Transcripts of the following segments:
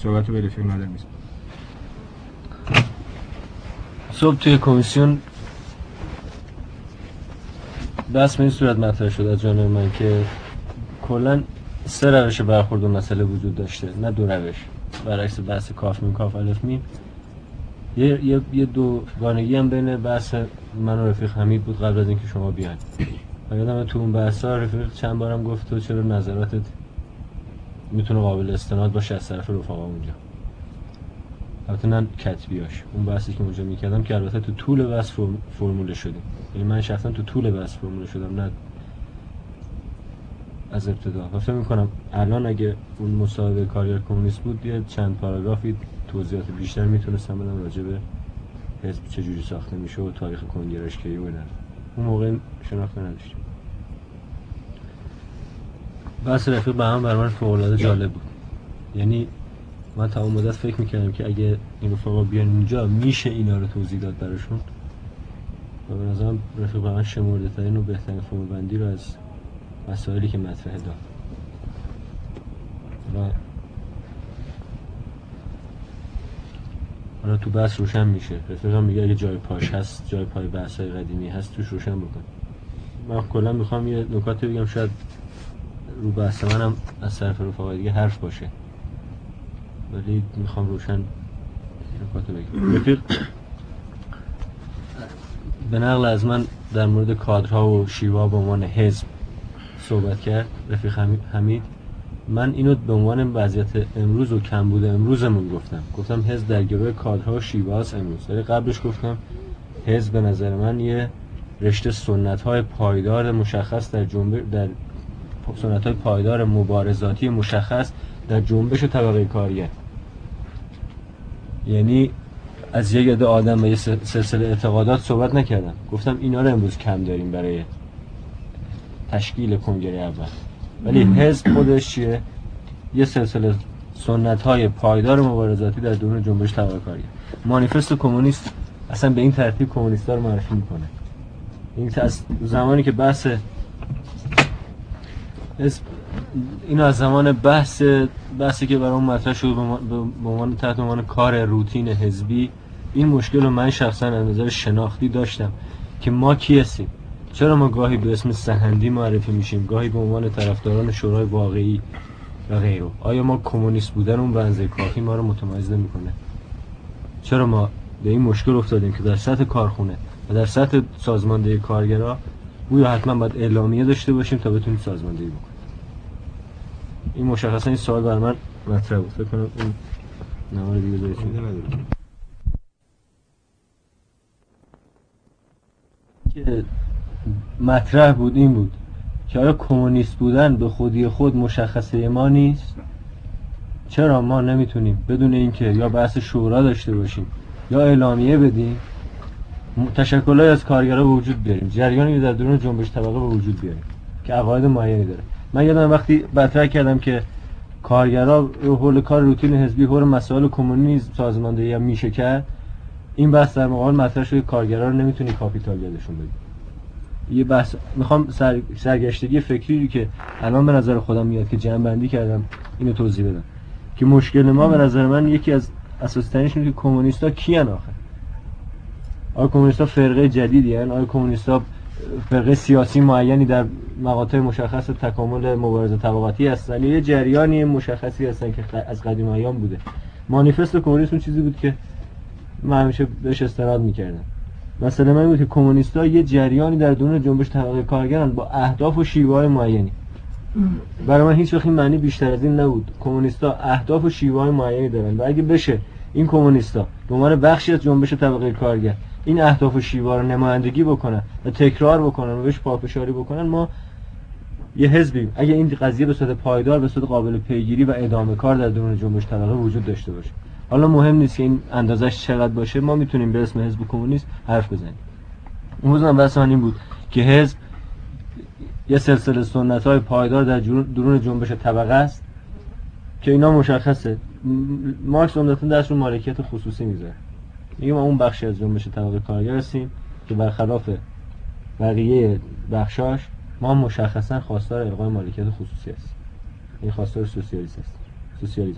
صحبت به رفیق ندارم. صبح توی کمیسیون بحث به این صورت مطرح شد از جانب من که کلاً 3 روش برخورد و مسئله وجود داشته، نه 2 روش. برعکس بحث کاف میم کاف الف میم یه دوگانگی هم بین بحث من و رفیق حمید بود قبل از اینکه شما بیاین. یادمه تو اون بحثا رفیق چند بارم گفت تو چرا نظراتت میتونه قابل استناد باشه از طرف رفقا اونجا. البته نه کتبیاش، اون بحثی که اونجا میکردم که البته تو طول بحث فرموله شدیم، یعنی من شخصا تو طول بحث فرموله شدم نه از ابتدا. و فکر میکنم الان اگه اون مصاحبه کارگر کمونیست بود یه چند پاراگرافی توضیحات بیشتر میتونستم بدم راجع به حزب چجوری ساخته میشه و تاریخ کنگرهش کی و اینا. اون موقع شناخته نداشتیم. بحث رفیق به هم برای من فوق‌العاده جالب بود. یعنی من تا اون مدت فکر میکردم که اگه این رفقا بیان اینجا میشه اینا رو توضیح داد براشون. و به نظرم رفیق به من شمرده ترین و بهترین فرم بندی رو از مسائلی که مطرحه داد. حالا تو بحث روشن میشه. رفیقم میگه اگه جای پاش هست، جای پای بحث‌های قدیمی هست توش روشن بکن. من کلا میخوام یه نکاتی بگم شاید رو بحث منم از طرف رفقای دیگه حرف باشه، ولی میخوام روشن نکاتو بگم. رفیق به نقل از من در مورد کادرها و شیوا به عنوان حزب صحبت کرد. رفیق حمید من اینو به عنوان وضعیت امروز و کمبود امروزمون گفتم حزب در گروه کادرها و شیواست امروز، ولی قبلش گفتم حزب به نظر من یه رشته سنت‌های پایدار مشخص در سنت‌های پایدار مبارزاتی مشخص در جنبش طبقه کارگر. یعنی از یک عده آدم و یه سلسله اعتقادات صحبت نکردم، گفتم اینا رو امروز کم داریم برای تشکیل کنگره اول. ولی حزب خودش چیه؟ یه سلسله سنت‌های پایدار مبارزاتی در درون جنبش طبقه کارگر. مانیفست کمونیست اصلا به این ترتیب کمونیست‌ها رو معرفی میکنه. این از زمانی که اینو از زمان بحثی که برام مطرح شد به عنوان تحت عنوان کار روتین حزبی، این مشکل رو من شخصا از نظر شناختی داشتم که ما کی هستیم. چرا ما گاهی به اسم سحندی معرفی میشیم، گاهی به عنوان طرفداران شورای واقعی و غیره؟ آیا ما کمونیست بودن اون به اندازه کافی ما رو متمایز نمی‌کنه؟ چرا ما به این مشکل افتادیم که در سطح کارخونه و در سطح سازماندهی کارگرها گویا حتما باید اعلامیه داشته باشیم تا بتونیم سازماندهی بکنیم؟ این مشخصا این سوال برای من مطرح بود. فکر کنم این نماره دیگه دارید که مطرح بود این بود که آیا کمونیست بودن به خودی خود مشخصه ما نیست؟ چرا ما نمیتونیم بدون اینکه یا بحث شورا داشته باشیم یا اعلامیه بدیم تشکل‌های از کارگرها به وجود بیاریم، جریانی در درون جنبش طبقه به وجود بیاریم که عقاید معینی داره؟ من یادم وقتی مطرح کردم که کارگرها حول کار روتین حزبی حول مسائل کمونیسم سازماندهی هم میشه کرد، این بحث در مقابل مطرح شد کارگرها رو نمیتونی کاپیتال یادشون بدی. یه بحث میخوام سرگشتگی فکری که الان به نظر خودم میاد که جمع‌بندی کردم اینو توضیح بدم که مشکل ما به نظر من یکی از اساسی ترینش اینه که کمونیستا کیان آخه؟ آیا کمونیستا فرقه جدیدی هستن؟ آیا کمونیستا فرقه سیاسی معینی در مقاطع مشخص تکامل مبارزه طبقاتی هستن یا یه جریانی مشخصی هستن که از قدیم ایام بوده؟ مانیفست کمونیسم چیزی بود که من همیشه بهش استناد میکردم. مثلا من بود که کمونیست‌ها یه جریانی در درون جنبش طبقه کارگرن با اهداف و شیوه‌های معینی. برای من هیچ وقت این معنی بیشتر از این نبود. کمونیست‌ها اهداف و شیوه‌های معینی دارن و اگه بشه این کمونیست‌ها به عنوان بخشی از جنبش طبقه کارگر این اهداف و شیوه‌ها رو نمایندگی بکنن و تکرار بکنن و بهش پافشاری بکنن، ما یه حزبیم. اگه این قضیه به صورت پایدار، به صورت قابل پیگیری و ادامه کار در درون جنبش طبقه وجود داشته باشه، حالا مهم نیست که این اندازش چقدر باشه، ما میتونیم به اسم حزب کمونیست حرف بزنیم. اون روز من بحث من این بود که حزب یه سلسله سنت‌های پایدار در درون جنبش طبقه است که اینا مشخصه. مارکس عمدتاً درش رو مالکیت خصوصی میذاره. میگه ما اون بخشی از جنبش طبقه کارگر هستیم که برخلاف بقیه بخشاش ما مشخصاً خواستار الغای مالکیت خصوصی هستیم. این خواستار سوسیالیسم است.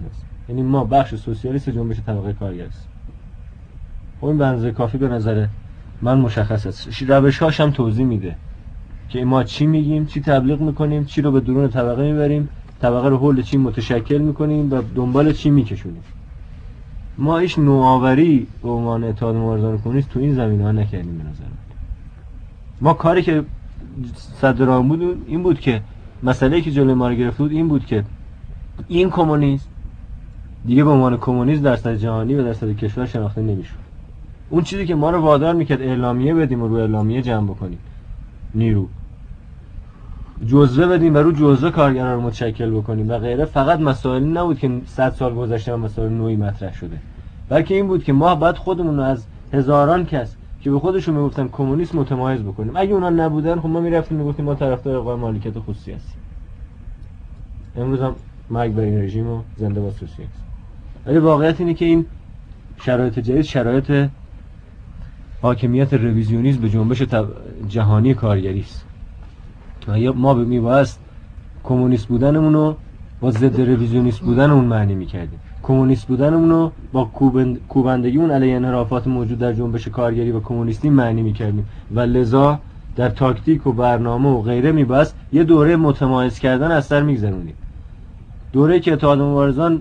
یعنی ما بخش سوسیالیست جنبش طبقه کارگر است. خب این بنز کافی به نظر من مشخص است. روش‌هاش هم توضیح میده که ما چی میگیم، چی تبلیغ میکنیم، چی رو به درون طبقه میبریم، طبقه رو حول چی متشکل میکنیم و دنبال چی میکشونیم. ما هیچ نوآوری به عنوان اتحاد مبارزان کمونیست تو این زمینه‌ها نکردیم. به نظر من ما کاری که صدر راه بود این بود که مسئله‌ای که جلوی ما رو گرفته بود این بود که این کمونیست دیگه به عنوان کمونیست در سطح جهانی و در سطح کشور شناخته نمیشد. اون چیزی که ما رو وادار میکرد اعلامیه بدیم و رو اعلامیه جمع بکنیم، نیرو جزوه بدیم و رو جزوه کارگران رو متشکل بکنیم و غیره، فقط مسائلی نبود که 100 سال گذشته و مسائل نوعی مطرح شده، بلکه این بود که ما باید خودمون رو از هزاران کس که به خودشون میگفتن کمونیست متمایز بکنیم. اگه اونا نبودن خب ما میرفتیم میگفتیم ما طرفدار الغای مالکیت خصوصی هستیم. امروز هم مرگ بر این رژیم و زنده باد سوسیالیسم. ولی واقعیت اینه که این شرایط جدید شرایط حاکمیت رویزیونیسم به جنبش جهانی کارگری است. ما میبایست کمونیست بودنمون رو با ضد رویزیونیست بودنمون معنی میکردیم، کمونیست بودنمون رو با کوبندگیمون علیه انحرافات موجود در جنبش کارگری و کمونیستی معنی میکردیم و لذا در تاکتیک و برنامه و غیره میبایست یه دوره متمایز کردن از سر میگذرونیم. دوره که اتحاد مبارزان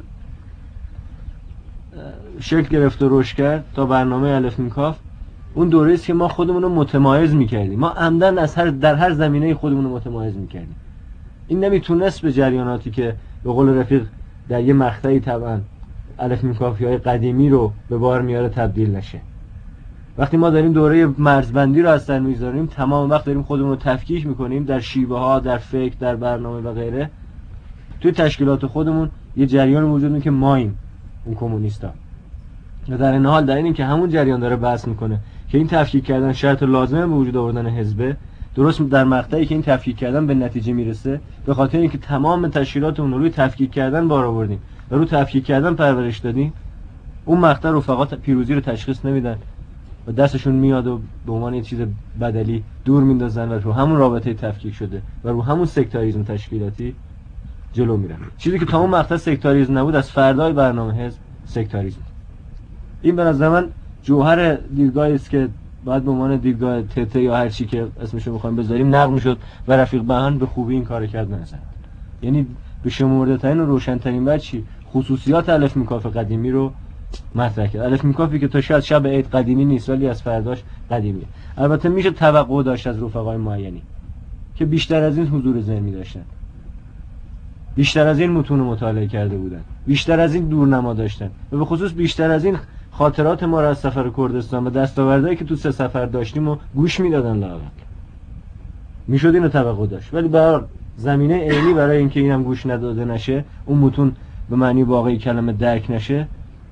شکل گرفت و رشد کرد تا برنامه الف میکاف، اون دوره است که ما خودمون رو متمایز میکردیم. ما عمدن از در هر زمینه خودمون رو متمایز میکردیم. این نمیتونست به جریاناتی که به قول رفیق در یه مقطعی طبعا الف میکافی‌های قدیمی رو به بار میاره تبدیل نشه. وقتی ما داریم دوره مرزبندی رو از سر میگذاریم، تمام وقت داریم خودمون رو تفکیک میکنیم در شیوه ها، در فکر، در برنامه و غیره. توی تشکیلات خودمون یه جریان موجود میشه که ماییم اون کمونیستا. و در این حال در این که همون جریان داره بحث میکنه که این تفکیک کردن شرط لازمه به وجود آوردن حزبه، درست در مقطعی که این تفکیک کردن به نتیجه میرسه، به خاطر اینکه تمام تشکیلات اون روی تفکیک کردن بار آوردیم و روی تفکیک کردن پرورش دادیم، اون مقطع رفقات پیروزی رو تشخیص نمیدن و دستشون میاد و به عنوان یه چیز بدلی دور میندازن و رو همون رابطه تفکیک شده و رو همون سکتاریسم تشکیلاتی جلو میرن. چیزی که تا اون مقطع سکتاریسم نبود، از فردای برنامه حزب سکتاریسم. این به نظر من جوهر دیدگاهی است که باید به عنوان دیدگاه تته یا هر چی که اسمشو بخوایم بذاریم نقد میشد و رفیق بهان به خوبی این کارو کرد به نظر. یعنی به شمرده ترین و روشن‌ترین وجهی خصوصیات الف میکاف قدیمی رو مطرح کرد. الف میکافی که تا شاید شب عید قدیمی نیست ولی از فرداش قدیمیه. البته میشه توقع داشت از رفقای معینی که بیشتر از این حضور ذهنی داشتن، بیشتر از این متون مطالعه کرده بودن، بیشتر از این دورنما داشتن و به خصوص بیشتر از این خاطرات ما را از سفر کردستان و دستاوردهایی که تو 3 سفر داشتیم و گوش میدادن. لااقل میشد اینو توقع داشت، ولی برای زمینه عینی برای اینکه اینم گوش نداده نشه، اون متون به معنی واقعی کلمه درک نشه،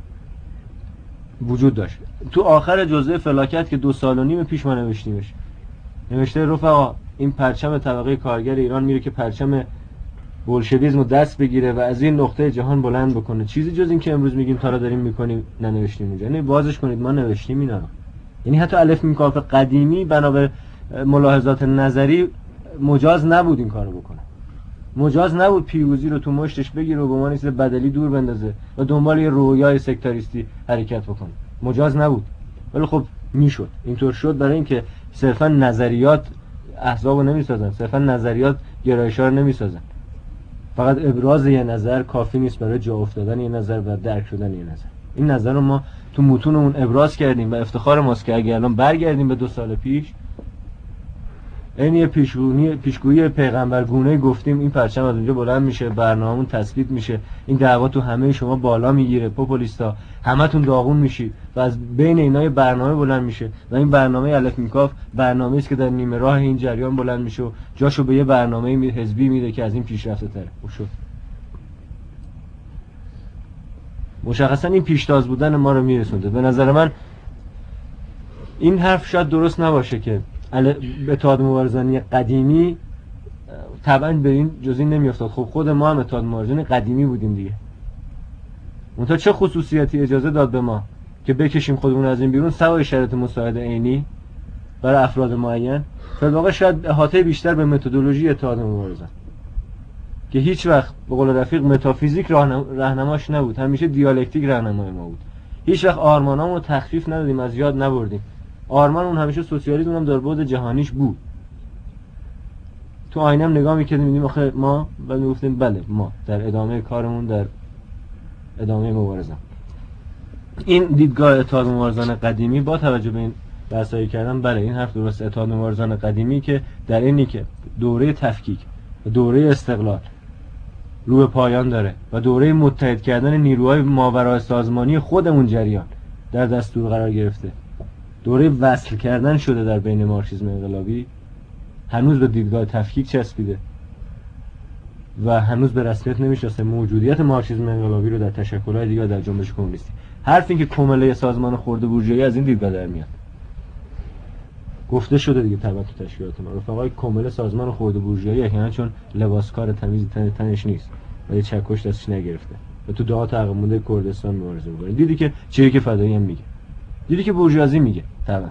وجود داشت. تو آخر جزء فلاکت که 2.5 سال پیش ما نوشتیمش، نوشته رفقا این پرچم طبقه کارگر ایران میره که پرچم بولشویسم رو دست بگیره و از این نقطه جهان بلند بکنه. چیزی جز این که امروز میگیم تا را داریم میکنیم ننوشتیم اونجا. یعنی بازش کنید ما نوشتیم اینا رو. یعنی حتی الف میکاف قدیمی بنابر ملاحظات نظری مجاز نبود این کارو بکنه. مجاز نبود پیروزی رو تو مشتش بگیره و به عنوان چیز بدلی دور بندازه و دنبال یه رویای سکتاریستی حرکت بکنه. مجاز نبود. ولی خب میشد. اینطور شد برای اینکه صرفا نظریات احزابو نمیسازن، صرفا نظریات گرایش‌ها رو نمیسازن. فقط ابراز یه نظر کافی نیست برای جا افتادن یه نظر و درک شدن یه نظر. این نظر رو ما تو متونمون ابراز کردیم و افتخار ماست که اگه الان برگردیم به 2 سال پیش، این یه پیشگویی پیغمبرگونه گفتیم این پرچم از اونجا بلند میشه، برنامه‌مون تثبیت میشه، این دعوا تو همه شما بالا میگیره، پوپولیستا همتون داغون میشید و از بین اینا یه برنامه بلند میشه و این برنامه الف میکاف برنامه‌ای است که در نیمه راه این جریان بلند میشه و جاشو به یه برنامه حزبی میده که از این پیشرفته تره. شد مشخصا این پیشتاز بودن ما رو میرسونده. به نظر من این حرف شاید درست نباشه که اتحاد مبارزانی قدیمی طبعا به این جزئی نمیافتاد. خب خود ما هم اتحاد مبارزانی قدیمی بودیم دیگه. منتها چه خصوصیتی اجازه داد به ما که بکشیم خودمون از این بیرون سوای شرط مساعده عینی برای افراد معین؟ در واقع شاید احاطه بیشتر به متدولوژی اتحاد مبارزان که هیچ وقت به قول رفیق متافیزیک راهنماش نبود، همیشه دیالکتیک راهنمای ما بود. هیچ وقت آرمانامون رو تخفیف ندادیم، از یاد نبردیم. آرمانمون همیشه سوسیالیسم هم در بعد جهانیش بود. تو آینه هم نگاه می‌کردیم می‌دیدیم آخه ما بعد می‌گفتیم بله ما در ادامه کارمون، در ادامه مبارزه. این دیدگاه اتحاد مبارزان قدیمی با توجه به این بحثایی کردم، بله این حرف درست، اتحاد مبارزان قدیمی که در اینی که دوره تفکیک و دوره استقلال رو به پایان داره و دوره متحد کردن نیروهای ماورای سازمانی خودمون جریان در دستور قرار گرفته، دوره وصل کردن شده در بین مارکسیسم انقلابی، هنوز به دیدگاه تفکیک چسبیده و هنوز به رسمیت نمیشناسه موجودیت مارکسیسم انقلابی رو در تشکل‌های دیگه در جنبش کمونیستی. حرف این که کمله سازمان خرد بورژوایی از این دیدگاه در میاد. گفته شده دیگه طبعا تو تشکیلات ما رفقای کمله سازمان خرد بورژوایی احیانا چون لباسکار تمیز تنش نیست ولی چکش دستش نگرفته و تو دهات عقب مونده کردستان مبارزه می‌کنه. دیدی که چیزی که فدایی هم میگه، دیدی که بورژوازی میگه. طبعا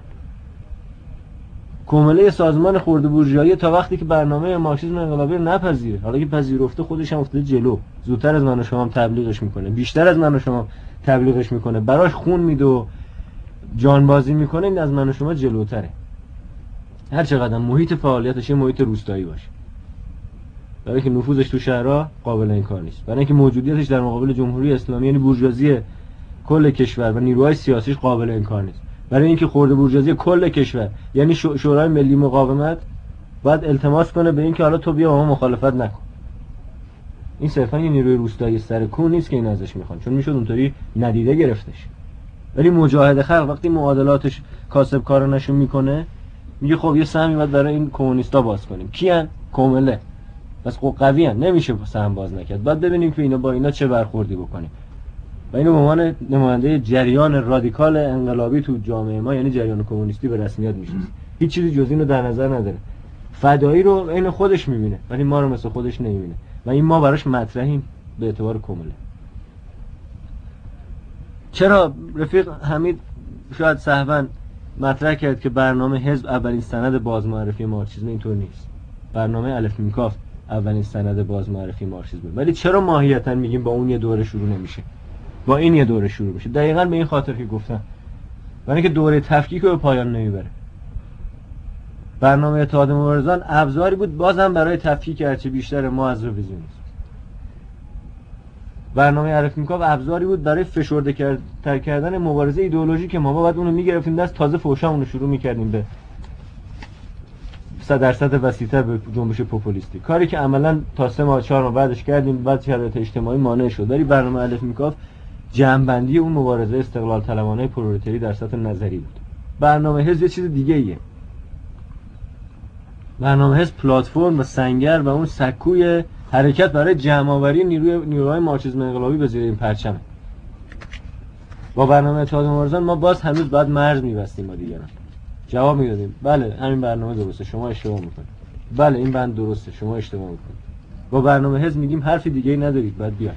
کمله سازمان خرد بورژوایی تا وقتی که برنامه مارکسیسم انقلابی رو نپذیره، حالا که پذیرفته خودش هم افتاده جلو، زودتر از من و شما هم تبلیغش میکنه، بیشتر از من و شما تبلیغش میکنه، براش خون میده و جانبازی میکنه، این از من و شما جلوتره. هر چقدر محیط فعالیتش محیط روستایی باشه، برای که نفوذش تو شهرها قابل انکار نیست، برای اینکه موجودیتش در مقابل جمهوری اسلامی یعنی بورژوازی کل کشور و نیروهای سیاسیش قابل انکار نیست، برای اینکه خرد بورژوازی کل کشور یعنی شورای ملی مقاومت باید التماس کنه به اینکه حالا تو بیا با ما مخالفت نکن. این صرفا یه نیروی روستایی سر کون نیست که این ازش میخوان، چون میشد اونطوری ندیده گرفتش. ولی مجاهد خلق وقتی معادلاتش کاسب کارو نشون میکنه، میگه خب یه سهمی باید برای این کمونیستا باز کنیم. کیان؟ کمله. بس قوی ان، نمیشه سهم باز نکرد. بعد ببینیم که اینا با اینا چه برخوردی بکنیم. و اینو به عنوان نماینده جریان رادیکال انقلابی تو جامعه ما یعنی جریان کمونیستی به رسمیت میشناسه. هیچ چیزی جز اینو در نظر نداره. فدایی رو عین خودش میبینه ولی ما رو مثل خودش نمیبینه و این ما براش مطرحیم به اعتبار کمله. چرا رفیق حمید شاید سهوا مطرح کرد که برنامه حزب اولین سند بازمعرفی مارکسیسم؟ اینطور نیست. برنامه الف میم کاف اولین سند بازمعرفی مارکسیسم، ولی چرا ماهیتا میگیم با اون یه دوره شروع نمیشه، با این یه دوره شروع میشه؟ دقیقاً به این خاطر که گفتم، برای اینکه دوره تفکیک رو به پایان نمیبره. برنامه اتحاد مبارزان ابزاری بود بازم برای تفکیک هرچه بیشتر ما از رویزیونیسم. برنامه الف میم کاف ابزاری بود برای فشرده کردن مبارزه ایدئولوژیک که ما بعد اونو میگرفتیم دست، تازه فوشامون رو شروع میکردیم به 100% وسیع‌تر به جنبش پوپولیستی، کاری که عملاً تا 3 ماه 4 ماه بعدش کردیم، بعد شرایط اجتماعی مانع شد. ولی برنامه الف میم کاف جمع‌بندی اون مبارزه استقلال طلبانه پرولتاری در سطح نظری بود. برنامه حزب یه چیز دیگه ایه. برنامه حزب پلتفرم و سنگر و اون سکوی حرکت برای جمع‌آوری نیروهای مارکسیسم انقلابی به زیر این پرچمه. با برنامه اتحاد مبارزان ما باز هنوز بعد مرز می‌بستیم با دیگران. جواب میدادیم بله همین برنامه درسته، شما اشتباه میکنید، بله این بند درسته، شما اشتباه میکنید. با برنامه حزب میگیم حرفی دیگه ای ندارید، بعد بیاید.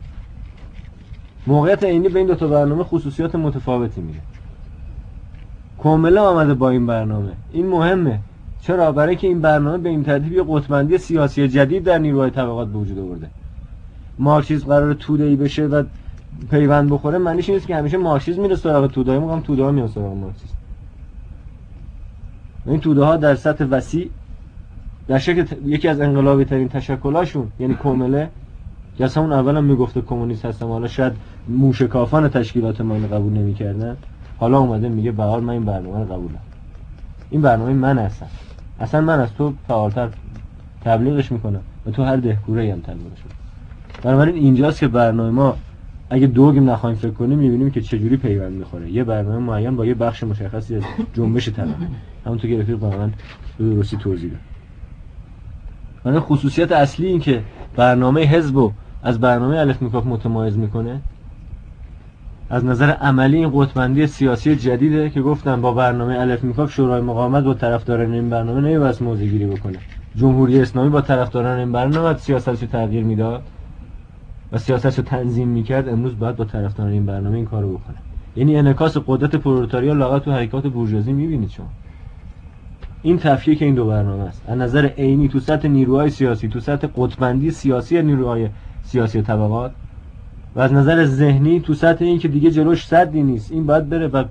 موقعیت عینی به این دو تا برنامه خصوصیات متفاوتی میده. کاملا آمده با این برنامه. این مهمه. چرا؟ برای که این برنامه به این ترتیب یه قطب‌بندی سیاسی جدید در نیروهای طبقات به وجود آورده. مارکسیسم قراره توده‌ای بشه و پیوند بخوره، معنیش این نیست که همیشه مارکسیسم میره سراغ توده‌ای، میگم توده‌ها میان سراغ مارکسیسم. این توده ها در سطح وسیع در شکل یکی از انقلابی ترین تشکلاشون یعنی کمله که اصلا اون اول هم میگفته کمونیست هستم، حالا شاید موشکافان تشکیلات ما اینو قبول نمیکردن، حالا اومده میگه به حال من این برنامه رو قبولم، این برنامه من هستم، اصلا من از تو فعالتر تبلیغش میکنم و تو هر دهکوره‌ای هم تبلیغش میکنی. بنابراین اینجاست که برنامه ما اگه دوگیم نخوایم فکر کنیم میبینیم که چجوری پیوند میخوره. یه برنامه معین با یه بخش مشخصی از جنبش طبقه، همونطور که رفیق واقعا به درستی توضیح داد. من خصوصیت اصلی این که برنامه حزب از برنامه الف میم کاف متمایز میکنه از نظر عملی این قطب‌بندی سیاسی جدیده که گفتم با برنامه الف میم کاف شورای مقاومت با طرفداران این برنامه نمی‌باید موضع‌گیری بکنه. جمهوری اسلامی با طرفداران این برنامه سیاستشو تغییر میداد و سیاستشو تنظیم میکرد، امروز باید با طرفداران این برنامه این کارو بکنه. یعنی انعکاس قدرت پرولتاریا لاغر تو حرکات بورژوازی میبینید شما. این تفکیک این دو برنامه است. از نظر عینی تو سطح نیروهای سیاسی، تو سطح قطبندی سیاسی نیروهای سیاسی طبقات، و از نظر ذهنی تو سطح این که دیگه جلوش سدی نیست، این باید بره و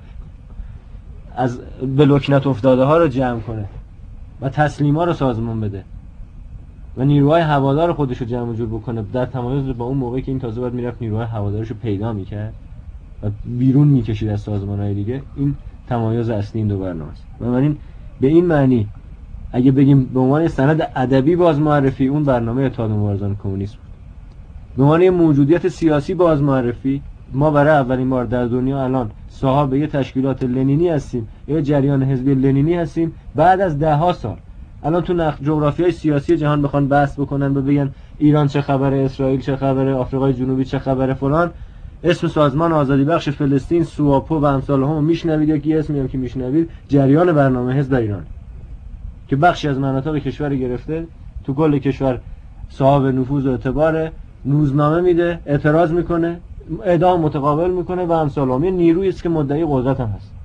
از به لکنت افتاده ها رو جمع کنه و تسلیما رو سازمان بده و نیروهای هوادار خودش رو جمع جور بکنه، در تمایز با اون موقعی که این تازه باید میرفت نیروهای هوادارش رو پیدا میکرد و بیرون میکشید از سازمان‌های دیگه. این تمایز اصلی این دو برنامه است. بنابراین به این معنی اگه بگیم به عنوان سند ادبی باز معرفی، اون برنامه اتحاد مبارزان کمونیست بود. به عنوان موجودیت سیاسی باز معرفی، ما برای اولین بار در دنیا الان صاحب یه تشکیلات لنینی هستیم، یه جریان حزبی لنینی هستیم بعد از ده‌ها سال. الان تو جغرافیای سیاسی جهان بخوان بحث بکنن و بگن ایران چه خبره، اسرائیل چه خبره، آفریقای جنوبی چه خبره فلان، اسم سازمان آزادی بخش فلسطین، سواپو و امثال هم میشنوید، یا کی اسمی هم که میشنوید جریان برنامه حزب در ایران که بخشی از مناطق کشور گرفته، تو کل کشور صاحب نفوذ و اعتبار، روزنامه میده، اعتراض میکنه، اعدام متقابل میکنه و امثال هم. نیرویی است که مدعی قدرت هم هست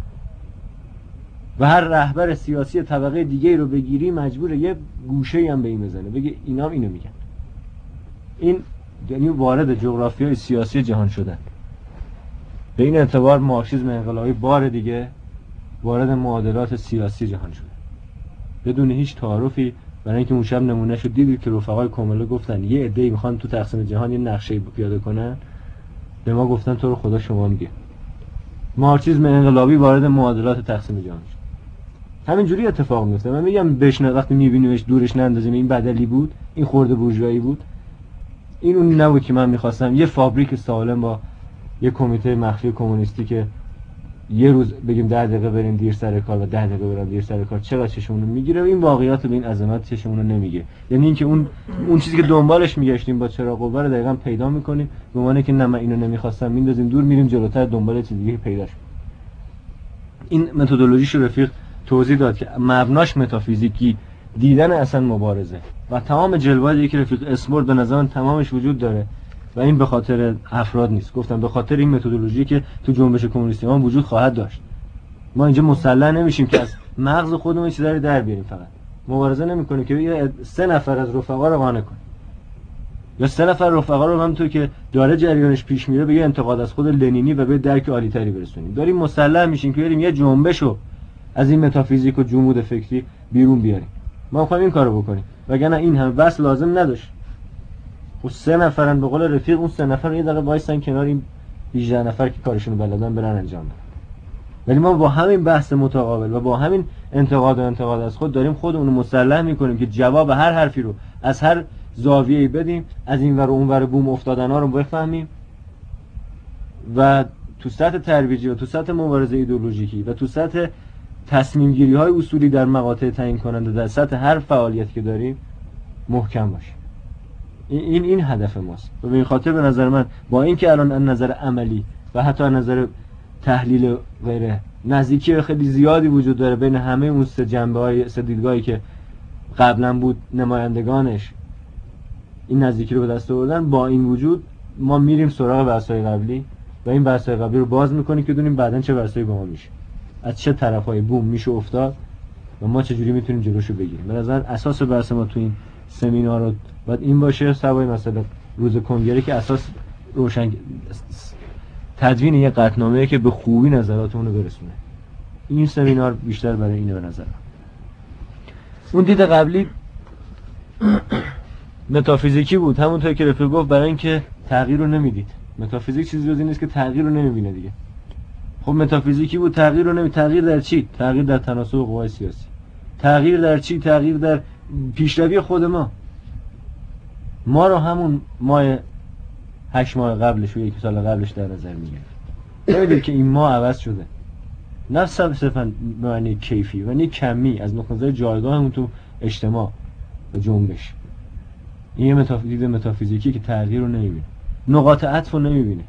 و هر رهبر سیاسی طبقه دیگه رو بگیری مجبوره یه گوشه‌ای هم به این بزنه، بگه اینا اینو میگن. این یعنی وارد جغرافیای سیاسی جهان شدن. به این اعتبار مارکسیسم انقلابی بار دیگه وارد معادلات سیاسی جهان شده بدون هیچ تعارفی. برای اینکه اون شب نمونهشو دیدید که رفقای کمله گفتن یه عده‌ای میخوان تو تقسیم جهان یه نقشه پیاده کنن، به ما گفتن تو رو خدا شما میگه. مارکسیسم انقلابی وارد معادلات تقسیم جهان شد. همین جوری اتفاق میفته. من میگم وقتی میبینیمش دورش نندازیم، این بدلی بود، این خرده بورژوایی بود، این اون نبود که من میخواستم. یه فابریک سالم با یه کمیته مخفی کمونیستی که یه روز بگیم 10 دقیقه بریم دیر سر کار و 10 دقیقه بریم دیر سر کار، چقدر چشمونو میگیره. این واقعیت به این عظمت چشمونو نمیگه. یعنی اینکه اون چیزی که دنبالش میگشتیم با چراغ قوه رو دقیقاً پیدا میکنیم، به معنی که نه من اینو نمیخواستم میندازیم دور، میریم جلوتر دنبال چیز دیگه پیداش. این متدولوژیشو رفیق توضیح داد که مبناش متافیزیکی دیدن اصلا مبارزه و تمام جلوه‌ای که رفیق اسمورد به نظر من تمامش وجود داره و این به خاطر افراد نیست، گفتم به خاطر این متدولوژی که تو جنبش کمونیستی ما وجود خواهد داشت. ما اینجا مسلح نمیشیم که از مغز خودمون چیزا رو در بیاریم، فقط مبارزه نمی‌کنیم که 3 نفر از رفقا رو قانع کنیم یا 3 نفر رفقا رو همونطور که داره جریانش پیش میره به یه انتقاد از خود لنینی و به درک عالی‌تری برسونیم. داریم مسلح میشیم که بریم یه جنبشو از این متافیزیک و جمود فکری بیرون بیاریم. ما می‌خوایم این کارو بکنیم، وگرنه این هم بس لازم نداشت. و 3 نفرن به قول رفیق، اون 3 نفر یه دقیقه وایسن کنار این 18 نفر که کارشون رو بلدن برن انجام بدن. ولی ما با همین بحث متقابل و با همین انتقاد از خود داریم خودمون رو مسلح میکنیم که جواب هر حرفی رو از هر زاویه‌ای بدیم، از این ور و اون ور بوم افتادن‌ها رو بفهمیم و تو سطح ترویجی و تو سطح مبارزه ایدئولوژیکی و تو سطح تصمیم گیری های اصولی در مقاطع تعیین کننده در سطح هر فعالیتی که داریم محکم باشیم. این هدف ماست و به این خاطر به نظر من با اینکه الان از نظر عملی و حتی از نظر تحلیل غیره نزدیکی خیلی زیادی وجود داره بین همه اون 3 جنبه‌های 3 دیدگاهی که قبلا بود نمایندگانش این نزدیکی رو به دست آوردن، با این وجود ما میریم سراغ بحث‌های قبلی و این بحث‌های قبلی رو باز می‌کنیم که بدونیم بعداً چه بحثایی با ما میشه، از چه طرفای بوم میشه افتاد و ما چجوری میتونیم جلوشو بگیریم. به نظر اساس بحث ما تو این سمینار رو باید این باشه، سوای مثلا روز کنگره که اساس روشن تدوین یه قطعنامه‌ای که به خوبی نظراتمون رو برسونه. این سمینار بیشتر برای اینه به نظر. اون دید قبلی متافیزیکی بود، همونطور که رفیق گفت، برای اینکه تغییر رو نمیدید. متافیزیک چیزی جز این نیست که تغییر رو نمیبینه دیگه. خب متافیزیکی بود، تغییر رو تغییر در چی؟ تغییر در تناسب قوای سیاسی. تغییر در چی؟ تغییر در پیشروی خود ما رو همون ماه 8 ماه قبلش و 1 سال قبلش در نظر میگیره. ببینید که این ماه عوض شده. نه صرفاً معنی کیفی و نه کمی، از نقطه نظر جایگاهمون تو اجتماع و جنبش. این یه متافیزیکی که تغییر رو نمیبینه، نقاط عطف رو نمیبینه.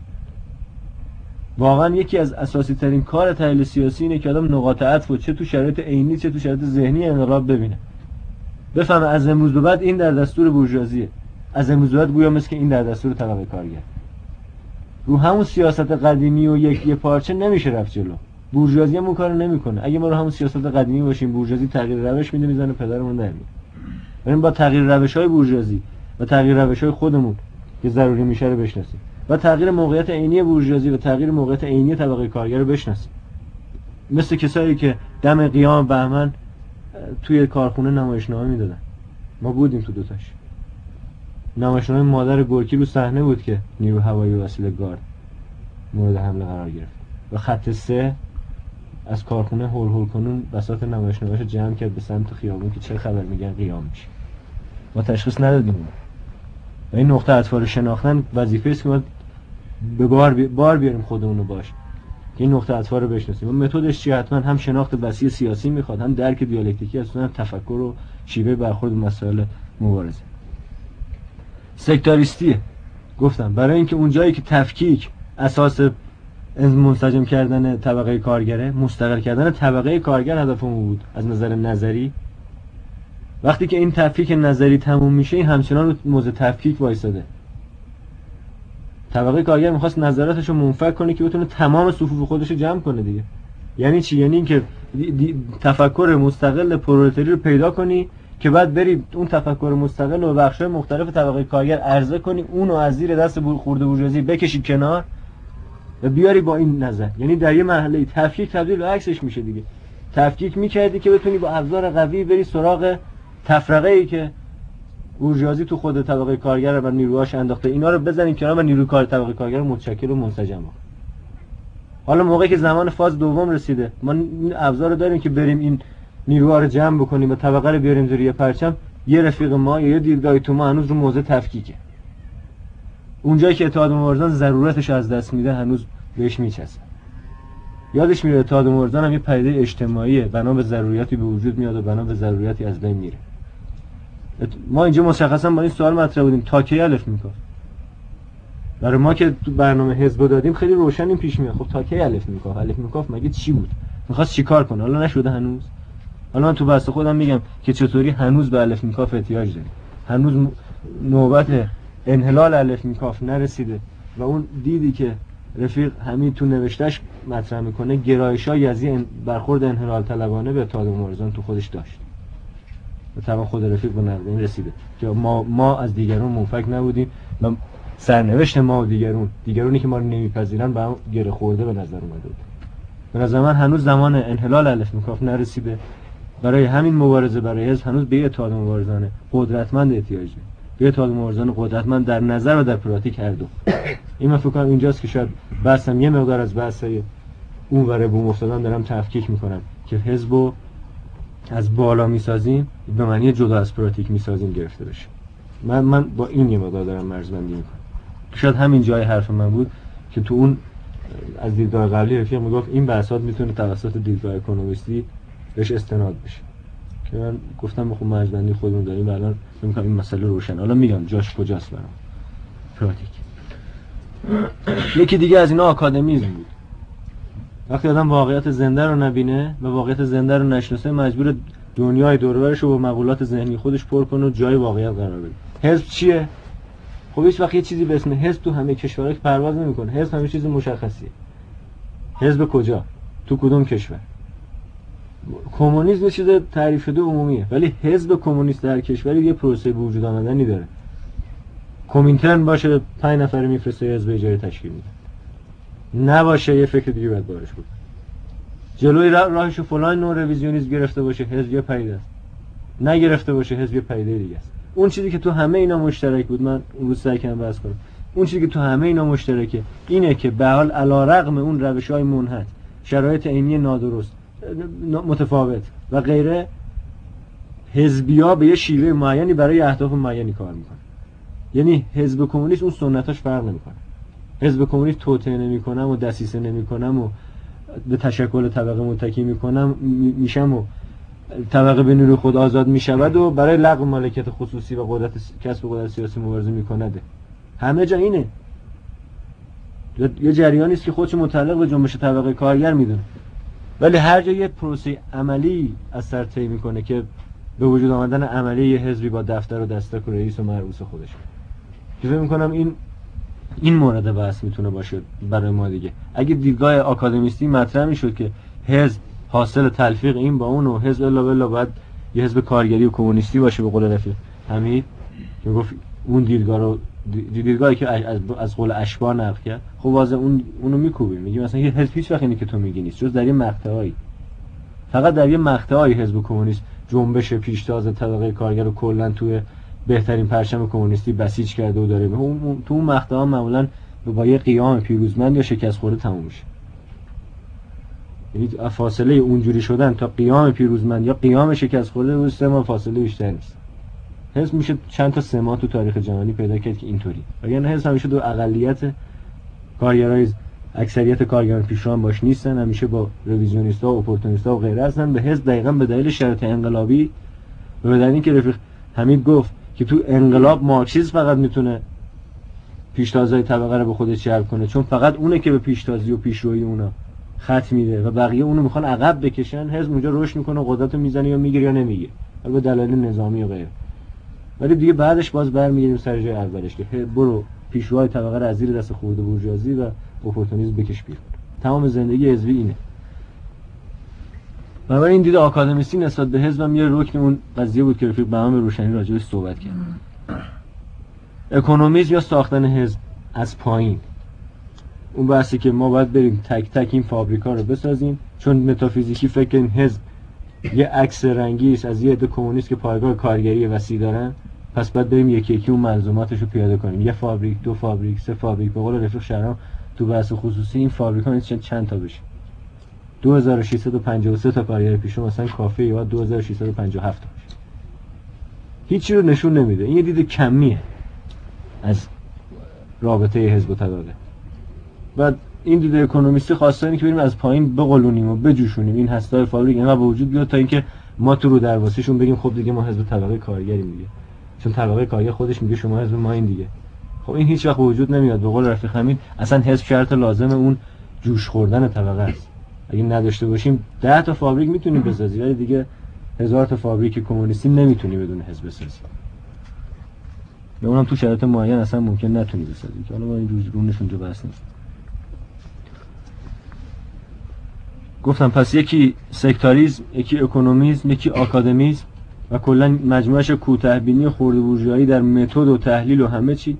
واقعا یکی از اساسی ترین کار تحلیل سیاسی اینه که آدم نقاط عطف رو چه تو شرایط عینی چه تو شرایط ذهنی انقلاب ببینه، بفهمه از امروز به بعد این در دستور بورژوازیه، از امروز به بعد گویا مثل که این در دستور طبقه کارگر. رو همون سیاست قدیمی و یه پارچه نمیشه رفت جلو. بورژوازی هم اون کارو نمیکنه. اگه ما رو همون سیاست قدیمی باشیم، بورژوازی تغییر روش میده میزنه پدرمون در میاد. بریم با تغییر روش‌های بورژوازی و تغییر روش‌های خودمون که ضروری میشه رو بشناسیم و تغییر موقعیت عینی بورژوازی و تغییر موقعیت عینی طبقه کارگر رو بشناسیم. مثل کسایی که دم قیام بهمن توی کارخونه نمایشنامه میدادن. ما بودیم تو دوتاش. نمایشنامه مادر گورکی رو صحنه بود که نیرو هوایی وسیله گارد مورد حمله قرار گرفت و خط 3 از کارخونه هول هول کنون بساط نمایشنامه‌اشو جمع کرد به سمت خیابون که چه خبر میگن قیام میشه. ما تشخیص ندادیم اون. و این نقطه عطف رو شناختن وظیفه است که ما به بار بیاریم خودمون رو باش که این نقطه عطف رو بشناسیم. و متدش چیه؟ حتما هم شناخت وسیع سیاسی میخواد، هم درک دیالکتیکی اصلا، هم تفکر و شیوه برخورد به مسائل مبارزه. سکتاریستیه. گفتم برای اینکه اون جایی که تفکیک اساس منسجم کردن طبقه کارگره، مستقل کردن طبقه کارگر هدفمون بود از نظر نظری. وقتی که این تفکیک نظری تموم میشه، این همچنان رو موضع تفکیک وایساده. طبقه کارگر میخواست نظراتش رو منفک کنه که بتونه تمام صفوف خودش رو جمع کنه دیگه. یعنی چی؟ یعنی اینکه تفکر مستقل پرولتاری رو پیدا کنی که بعد بری اون تفکر مستقل و بخش‌های مختلف طبقه کارگر عرضه کنی، اونو از زیر دست خورده بورژوازی بکشی کنار و بیاری با این نظر. یعنی در یه مرحله تفکیک تبدیل به عکسش میشه دیگه. تفکیک میکردی که بتونی با ابزار قوی بری سراغ تفرقه‌ای که بورژوازی تو خود طبقه کارگر و نیروهاش انداخته، اینا رو بزنیم کنار و نیروی کار طبقه کارگر رو متشکل و منسجم کنیم. حالا موقعی که زمان فاز دوم رسیده، ما این ابزار رو داریم که بریم این نیروها رو جمع بکنیم و طبقه رو بیاریم زیر پرچم. یه رفیق ما یا یه دیدگاهی تو ما هنوز رو موضع تفکیکه. اونجایی که اتحاد مبارزان ضرورتش از دست میده هنوز بهش میچسبه. یادش میره اتحاد مبارزان هم یه پدیده اجتماعیه، بنا به ضرورتی به وجود میاد و بنا به ضرورتی از بین میره. ما اینجا مشخصا با این سوال مطرح بودیم تا کی الف میکاف. برای ما که تو برنامه حزب دادیم خیلی روشن این پیش میاد. خب تا کی الف میکاف؟ الف میکاف مگه چی بود؟ میخواست چیکار کنه؟ حالا نشده هنوز. حالا من تو بحث خودم میگم که چطوری هنوز به الف میکاف احتیاج داریم. هنوز نوبت انحلال الف میکاف نرسیده و اون دیدی که رفیق حمید تو نوشتهش مطرح میکنه گرایش‌های از این برخورد انحلال طلبانه به اتحاد مبارزان تو خودش داشت. و طبعا خود رفیق به نقد این رسیده که ما از دیگران منفک نبودیم و سرنوشت ما و دیگرونی که ما رو نمیپذیرن به هم گره خورده به نظر اومده بود. به نظر من هنوز زمان انحلال الف میکاف نرسیده. برای همین مبارزه برای حزب هنوز به اتحاد مبارزان قدرتمند احتیاج داریم. به اتحاد مبارزان قدرتمند در نظر و در پراتیک هر دو. این من فکر کنم اینجاست که شاید بحثم یه مقدار از بحثای اون وره بوم افتادن دارم تفکیک میکنم که حزبو از بالا میسازیم به معنی جدا از پراتیک میسازیم گرفته بشه. من با این یه مقدار دارم مرزبندی میکنم. شاید همین جای حرف من بود که تو اون از دیدگاه قبلی رفیق میگفت این بحثات میتونه توسط دیدگاه اکونومیستی بهش استناد بشه که من گفتم بخون مرزبندی خودمون داریم و الان میگم این مسئله روشن. حالا میگم جاش کجاست برام پراتیک. یکی دیگه از اینا آکادمیزم بود. وقتی آدم واقعیت زنده رو نبینه و واقعیت زنده رو نشناسه مجبور دنیای دور و برش رو با مقولات ذهنی خودش پر کنه و جای واقعیت قرار بده. حزب چیه؟ خب هیچ وقت یه چیزی به اسم حزب تو همه کشورها پرواز نمیکنه. حزب همه چیز مشخصیه. حزب کجا؟ تو کدوم کشور؟ کمونیسم چیز تعریف شده عمومیه، ولی حزب کمونیست در کشوری یه پروسه به وجود آمدنی داره. کمینترن باشه 5 نفر میفرسته حزب اجاره تشکیل میده. نباشه یه فکر دیگه باید بارش بود. جلوی راهشو فلان نوع رویزیونیسم گرفته باشه حزب یه پدیده است. نگرفته باشه حزب یه پدیده دیگه است. اون چیزی که تو همه اینا مشترک بود، من اون روز سعی کردم بحث کنم، اون چیزی که تو همه اینا مشترکه اینه که به حال علیرغم اون روش‌های منحط، شرایط عینی نادرست، متفاوت و غیره، حزبی‌ها به یه شیوه معینی برای اهداف معینی کار میکنن. یعنی حزب کمونیست اون سنتاش فرق نمیکنه. حزب کمونیست توطئه نمیکنم و دسیسه نمیکنم و به تشکل طبقه متکی میشم و طبقه به نور خود آزاد میشود و برای لغو مالکیت خصوصی و قدرت کسب قدرت سیاسی مبارزه میکنه. همه جا اینه. یه جریانی است که خودش متعلق به جنبش طبقه کارگر میدونه، ولی هر جا یه پروسه عملی از سر طی میکنه که به وجود آمدن عملی یه حزبی با دفتر و دستک و رئیس و مرئوس خودش. که فکر میکنم این این مورد بحث میتونه باشه برای ما دیگه. اگه دیدگاه آکادمیستی مطرح میشد که حزب حاصل تلفیق این با اون و حزب الا بالله باید یه حزب کارگری و کمونیستی باشه به قول رفیق حمید که گفت اون دیدگاه رو دیدگاهی که از قول اشباح نقل کرد، خب واضح اونو میکوبیم، میگیم مثلا یه حزب هیچ وقت اینی که تو میگی نیست، جز در یه مقطعایی، فقط در یه مقطعایی حزب کمونیست جنبش پیشتاز طبقه کارگر رو کلا توی بهترین پرچم کمونیستی بسیج کرده و داره تو اون مقطعا معمولا با یه قیام پیروزمند یا شکست خورده تموم میشه. یعنی فاصله اونجوری شدن تا قیام پیروزمند یا قیام شکست خورده و 3 ماه فاصله بیشتر نیست. حزب میشه چند تا 3 ماه تو تاریخ جهانی پیدا کرد که اینطوری، وگرنه حزب همیشه دو اقلیت کارگرای اکثریت کارگران پیشرو باش نیستن، همیشه با رویزیونیستا و اپورتونیستا و غیره هستن. به حزب دقیقاً به دلیل شرایط انقلابی و به دلیل اینکه رفیق حمید گفت که تو انقلاب مارکسیسم فقط میتونه پیشتازهای طبقه رو به خودش جلب کنه، چون فقط اونه که به پیشتازی و پیشروی اونا خط میده و بقیه اونو میخوان عقب بکشن. حزب اونجا رشد میکنه و قدرت میزنه یا میگیره یا نمیگیره، به دلایل نظامی و غیره. ولی دیگه بعدش باز برمیگردیم سر جای اولش که برو پیشروهای طبقه رو از زیر دست خورده بورژوازی و اپورتونیسم بکش بیرون. تمام زندگی حزبی اینه. بنابراین این دید آکادمیستی نسبت به حزب هم یه رکن اون قضیه بود که رفیق بهمان به روشنی راجعش صحبت کرد. اکونومیسم یا ساختن حزب از پایین، اون بحثی که ما باید بریم تک تک این فابریکا رو بسازیم، چون متافیزیکی فکر این حزب یه عکس رنگی است از یه عده کمونیست که پایگاه کارگری وسیع دارن، پس باید بریم یکی یکی اون ملزوماتش رو پیاده کنیم. یه فابریک، 2 فابریک، 3 فابریک. به قول رفیق شهرام تو بحث خصوصی این فابریکا نیست چند تا بشه. 2653 تا کارگر پیشرو مثلا کافیه، یا 2657 تا بشه. هیچی رو نشون نمیده. این یه دید کمیه از رابطه حزب و طبقه. بعد این دید اکونومیستی خواسته اینه که بریم از پایین بقلونیم و بجوشونیم این هسته‌های فابریک اینا به وجود بیاد تا اینکه ما تو رو درواسیشون بگیم خب دیگه ما حزب طبقه کارگریم دیگه، چون طبقه کارگر خودش میگه شما حزب ما این دیگه. خب این هیچ وقت وجود نمیاد. به قول رفیق حمید اصلا حزب شرط لازم اون جوش خوردن طبقه است. اگه نداشته باشیم 10 تا فابریک میتونیم بسازیم، ولی دیگه 1000 تا فابریک کمونیستی نمیتونی بدون حزب بسازی. به اونم تو شرایط معین اصلا ممکن نتونی بسازی که حالا ما این روز رونشون جو بحث نیست. گفتم پس یکی سکتاریسم، یکی اکونومیسم، یکی آکادمیسم و کلا مجموعش کوتاه‌بینی و خرده بورژوایی در متد و تحلیل و همه چی،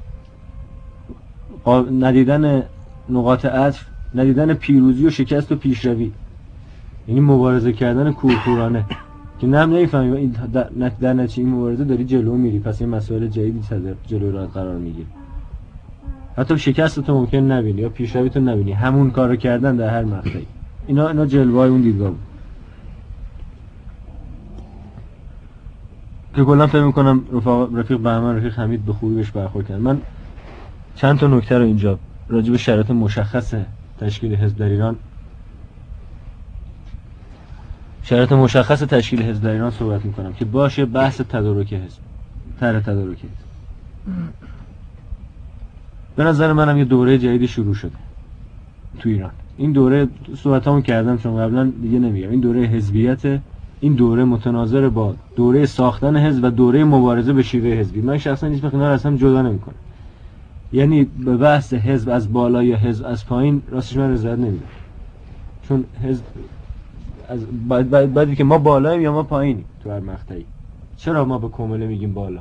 ندیدن نقاط عطف، ندیدن پیروزی و شکست و پیشروی، یعنی مبارزه کردن کورکورانه که نمیفهمی در نتیجه این مبارزه داری جلو میری، پس این مسائل جدیدی جلو راه قرار میگیری. حتی شکست تو ممکن نبینی یا پیشروی تو نبینی، همون کارو کردن در هر مقطعی. اینا جلوه‌های اون دیدگاه بود که کلا فکر می‌کنم رفیق بهمن رفیق حمید به خوبی بهش برخورد کردن. من چند تا نکته رو اینجا راجع به شرایط مشخص تشکیل حزب در ایران صحبت می‌کنم که باشه بحث تدارک حزب، طرح تدارک حزب. به نظر منم یه دوره جدیدی شروع شده تو ایران. این دوره صحبتامو کردم چون قبلا دیگه نمیگم. این دوره حزبیت، این دوره متناظر با دوره ساختن حزب و دوره مبارزه به شیوه حزبی. من شخصا هیچ وقت اینا رو اصلا جدا نمی‌کنم. یعنی به بحث حزب از بالا یا حزب از پایین راستش من رضایت نمیدم، چون حزب از بعدی که ما بالاییم یا ما پایینیم تو هر مقطعی. چرا ما به کمله میگیم بالا؟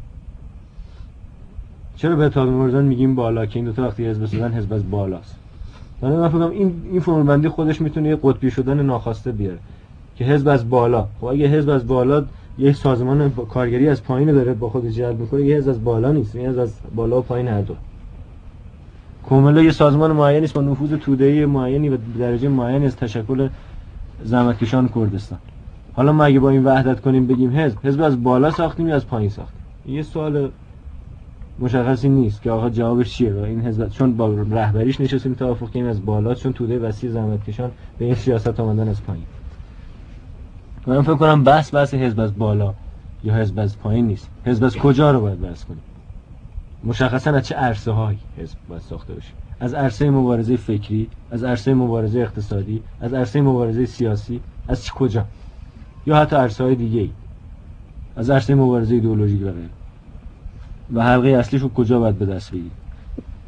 چرا به اتحاد مبارزان میگیم بالا که این دو تا وقتی حزب بسازن حزب از بالاست؟ من فکر کنم این فرمول بندی خودش میتونه یه قطبی شدن ناخواسته بیاره که حزب از بالا. خب اگه حزب از بالا یه سازمان کارگری از پایین داره با خودش جلب میکنه، یه حزب از بالا نیست، یه حزب از بالا و پایین هر دو. کمله یه سازمان معینی است با نفوذ توده‌ای معینی و درجه معینی از تشکل زحمتکشان کردستان. حالا ما اگه با این وحدت کنیم بگیم حزب از بالا ساختیم یا از پایین ساختیم، یه سوال مشخصی نیست که آقا جوابش چیه. و این حزب چون با رهبریش نشستیم توافق کردیم از بالا، چون توده وسیع زحمتکشان به این سیاست آمدن از پایین. من فکر کنم بحث حزب از بالا یا حزب از پایین نیست، حزب از کجا رو باید بحث کنیم. مشخصا از چه عرصه‌هایی حزب باید ساخته بشه؟ از عرصه مبارزه فکری، از عرصه مبارزه اقتصادی، از عرصه مبارزه سیاسی، از کجا؟ یا حتی عرصه‌های دیگه‌ای، از عرصه مبارزه ایدئولوژیک و غیره. و حلقه اصلیش رو کجا باید به دست بگیریم؟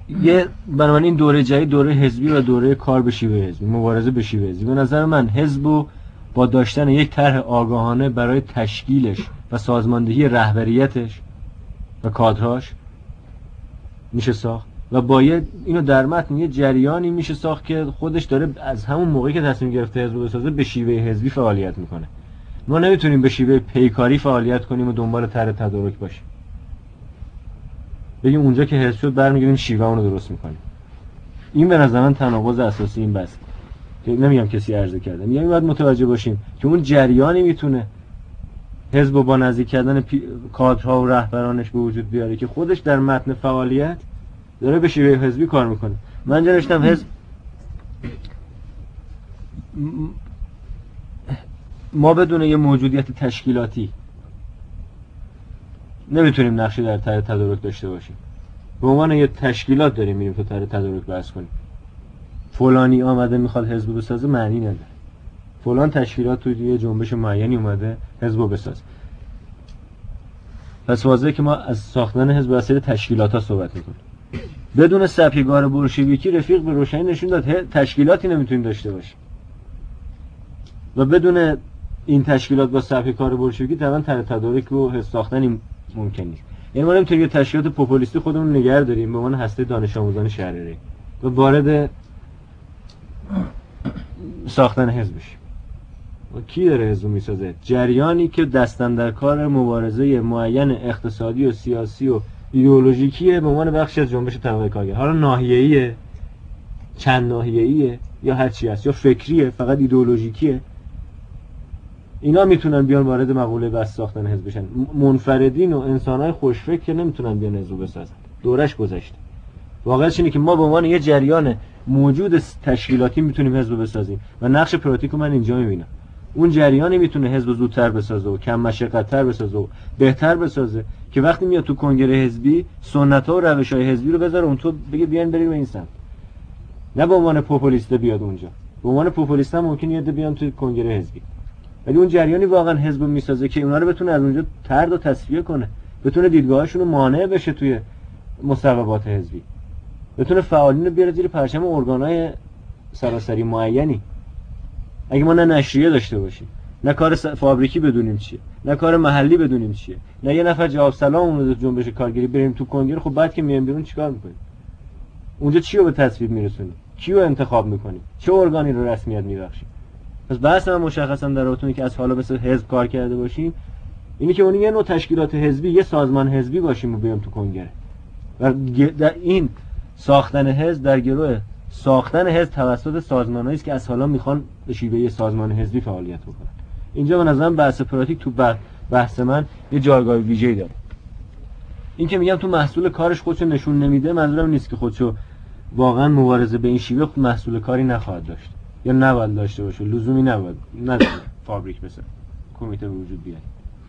بنابراین این دوره جدید دوره حزبی و دوره کار به شیوه حزبی، مبارزه به شیوه حزبی. به نظر من حزب با داشتن یک طرح آگاهانه برای تشکیلش و سازماندهی رهبریتش و کادرهاش میشه ساخت و باید اینو در متن یه جریانی میشه ساخت که خودش داره از همون موقعی که تصمیم گرفته حزب بسازه به شیوه حزبی فعالیت میکنه. ما نمیتونیم به شیوه پیکاری فعالیت کنیم و دنبال طرح تدارک باشیم، بگیم اونجا که حزب شد برمیگردیم شیوه اون رو درست میکنیم. این به نظر من تناقض اساسی این بحث که نمیگم کسی عرضه کرده، میگم باید متوجه باشیم که اون جریانی میتونه حزب با نزدیک کردن کادرها و رهبرانش به وجود بیاره که خودش در متن فعالیت داره به شیوه حزبی کار میکنه. من جا نوشتم حزب ما بدون یه موجودیت تشکیلاتی نمیتونیم نقشی در طرح تدارک داشته باشیم. به عنوان یه تشکیلات داریم میریم تو طرح تدارک بحث کنیم. فلانی آمده میخواد حزب بسازه معنی نداره. فلان تشکیلات تو یه جنبش معینی اومده حزب بسازه. پس واضحه که ما از ساختن حزب وسیله تشکیلات ها صحبت میکنیم. بدون سبکگار بولشویکی رفیق به روشنی نشون داد تشکیلاتی نمیتونیم داشته باشیم و بدون این تشکیلات با سبکگار بولشویکی طبعا طرح تدارک و حزب ساختن ممکن نیست. یعنی ما نمیتونیم یه تشکیلات پوپولیستی خودمون نگه داریم به عنوان هسته دانش آموزان شهری و وارد ساختن حزب بشیم. و کی داره حزب میسازه؟ جریانی که دستن در کار مبارزه معین اقتصادی و سیاسی و ایدئولوژیکیه به عنوان بخشی از جنبش طبقه کارگر، حالا ناحیه‌ایه، چند ناحیه‌ایه یا هر چی هست، یا فکریه، فقط ایدئولوژیکیه. اینا میتونن بیان وارد مقوله بس ساختن حزب بشن. منفردین و انسان‌های خوشفکر که نمیتونن بیان حزب بسازن. دورش گذشته. واقعیتش اینه که ما به عنوان یه جریان موجود تشکیلاتی میتونیم حزب بسازیم و نقش پراتیکو من اینجا میبینم. اون جریانی میتونه حزب زودتر بسازه و کم مشقت‌تر بسازه و بهتر بسازه که وقتی میاد تو کنگره حزبی سنت‌ها و روش‌های حزبی رو بذاره اون تو بگه بیان بریم به این سمت. نه به عنوان پوپولیست بیاد اونجا. به عنوان پوپولیست هم ممکنه یاد بیان تو کنگره حزبی. ولی اون جریانی واقعا حزب میسازه که اونا رو بتونه از اونجا طرد و تصفیه کنه، بتونه دیدگاهشون رو مانع بشه توی مصوبات حزبی، بتونه فعالین رو بیاره زیر پرچم ارگان‌های سراسری معینی. اگه ما نه نشریه داشته باشیم، نه کار فابریکی بدونیم چیه، نه کار محلی بدونیم چیه، نه یه نفر جواب سلام اون جنبش کارگری بریم تو کنگره، خب بعد که میایم بیرون چیکار میکنیم؟ اونجا چی رو به تصویب میرسونیم؟ کی رو انتخاب میکنیم؟ چه ارگانی رو رسمیت میبخشیم؟ پس بحث من مشخصا در رابطه که از حالا مثل حزب کار کرده باشیم اینی که اون یه نوع تشکیلات حزبی، یه سازمان حزبی باشیم و بیام تو کنگره. و در این ساختن حزب در گروه ساختن حزب توسط سازمانایی است که از حالا میخوان به شیوه سازمان حزبی فعالیت بکنن. اینجا به نظرم بحث پراتیک تو بحث من یه جایگاه ویژه‌ای داره. این که میگم تو محصول کارش خودشو نشون نمیده منظورم نیست که خودشو واقعا مبارزه به این شیوه محصول کاری نخواهد داشت یا نباید داشته باشه، لزومی نباید نداره فابریک بسازه، کمیته به وجود بیاد.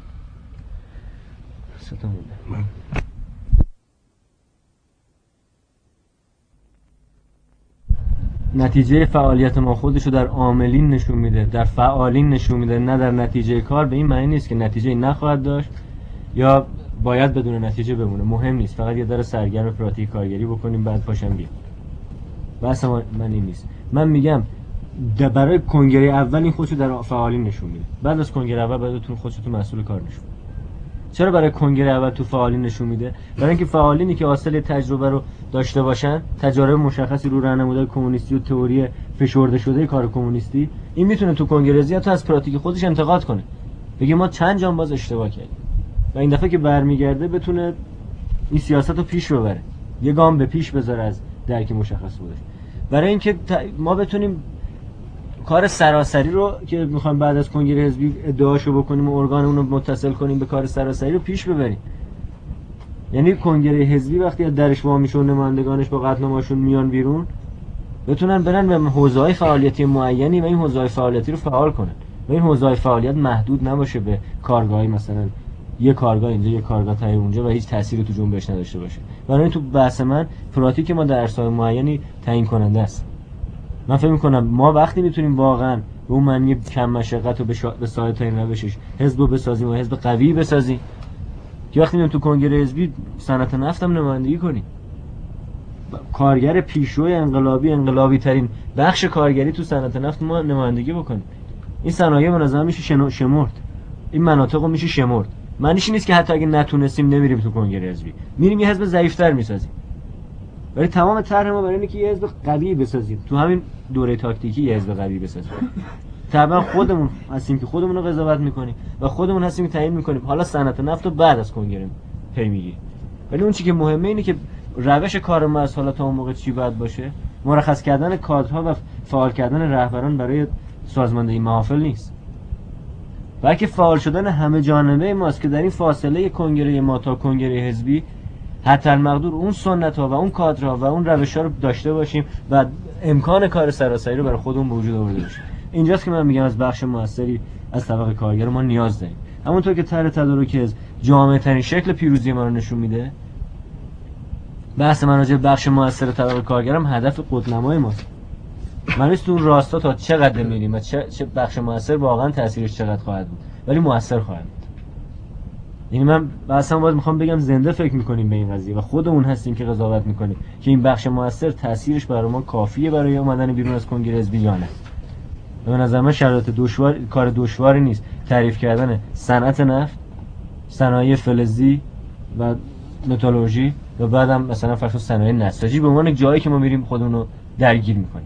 نتیجه فعالیت ما خودشو در عاملین نشون میده، در فعالین نشون میده، نه در نتیجه کار. به این معنی نیست که نتیجه نخواهد داشت یا باید بدون نتیجه بمونه، مهم نیست، فقط یه ذره سرگرم پراتیک کارگری بکنیم بعد پاشم بیام. بحث من این نیست. من میگم برای کنگره اول این خودشو در فعالین نشون میده، بعد از کنگره اول بعدتون خودشو تو مسئول کار نشون. چرا برای کنگره اول تو فعالین نشون میده؟ برای اینکه فعالینی که حاصل تجربه رو داشته باشن، تجارب مشخصی رو راهنمودهای کمونیستی و تئوری فشرده شده کار کمونیستی، این میتونه تو کنگره زیاد از پراتیک خودش انتقاد کنه، بگه ما چند جانباز اشتباه کردیم و این دفعه که برمیگرده بتونه این سیاست رو پیش ببره، یه گام به پیش بذاره از درک مشخص بوده. برای اینکه ما بتونیم کار سراسری رو که میخوایم بعد از کنگره حزبی ادعاشو بکنیم و ارگان اون رو متصل کنیم به کار سراسری رو پیش ببریم. یعنی کنگره حزبی وقتی از درش وا میشون نمایندگانش با قطعنامه‌شون میان بیرون، بتونن برن به حوزه‌های فعالیتی معینی و این حوزه‌های فعالیتی رو فعال کنن و این حوزه‌های فعالیت محدود نباشه به کارگاهی، مثلا یه کارگاه اینجا یه کارگاه تای اونجا و هیچ تأثیری تو جنبش نداشته باشه. برای تو بحث من پراتیک ما در عرصه‌های معینی تعیین کننده است. من فکر می‌کنم ما وقتی میتونیم واقعا به اون معنی کم مشقت و به سایت این روشش حزب بسازیم و حزب قوی بسازیم که وقتی میام تو کنگره حزبی صنعت نفتم نمایندگی کنیم. کارگر پیشرو انقلابی ترین بخش کارگری تو صنعت نفت ما نمایندگی بکنیم. این صنایع به نظر میشه شمرد، این مناطق رو میشه شمرد. معنیش نیست که حتی اگه نتونستیم نمیریم تو کنگره حزبی، میریم یه حزب ضعیف‌تر میسازیم. ولی تمام طرح ما برای اینه که یه حزب قوی بسازیم، تو همین دوره تاکتیکی یه حزب قوی بسازیم. طبعا خودمون هستیم که خودمون رو قضاوت میکنیم و خودمون هستیم که تعیین میکنیم حالا صنعت نفت رو بعد از کنگره پی میگیریم. ولی اون چیزی که مهمه اینه که روش کار ما از حالا تا اون موقع چی باید باشه. مرخص کردن کادرها و فعال کردن رهبران برای سازماندهی محافل نیست، بلکه فعال شدن همه جانبه ماست که در این فاصله کنگره ما تا کنگره حزبی حتی المقدور اون سنت ها و اون کادرها و اون روش ها رو داشته باشیم و امکان کار سراسری رو برای خودمون به وجود آورده باشیم. اینجاست که من میگم از بخش موثری از طبقه کارگر ما نیاز داریم. همونطور که طرح تدارکی از جامع ترین شکل پیروزی ما رو نشون میده، بحث من راجع به بخش موثر طبقه کارگرم هدف قطب‌نمای ماست. من نیست تو اون راستا تا چقدر میریم و چه بخش موثر واقعا تاثیرش چقدر خواهد بود، ولی موثر خواهد بود. یعنی من اصلا باید میخوام بگم زنده فکر میکنیم به این قضیه و خودمون هستیم که قضاوت میکنیم که این بخش موثر تاثیرش برای ما کافیه برای اومدن بیرون از کنگره حزبی یا نه. به نظر من شرایط کار دشواری نیست تعریف کردن صنعت نفت، صنایع فلزی و متالورژی و بعدم مثلا فرض صنایع نساجی به عنوان جایی که ما میریم خودمون رو درگیر میکنیم.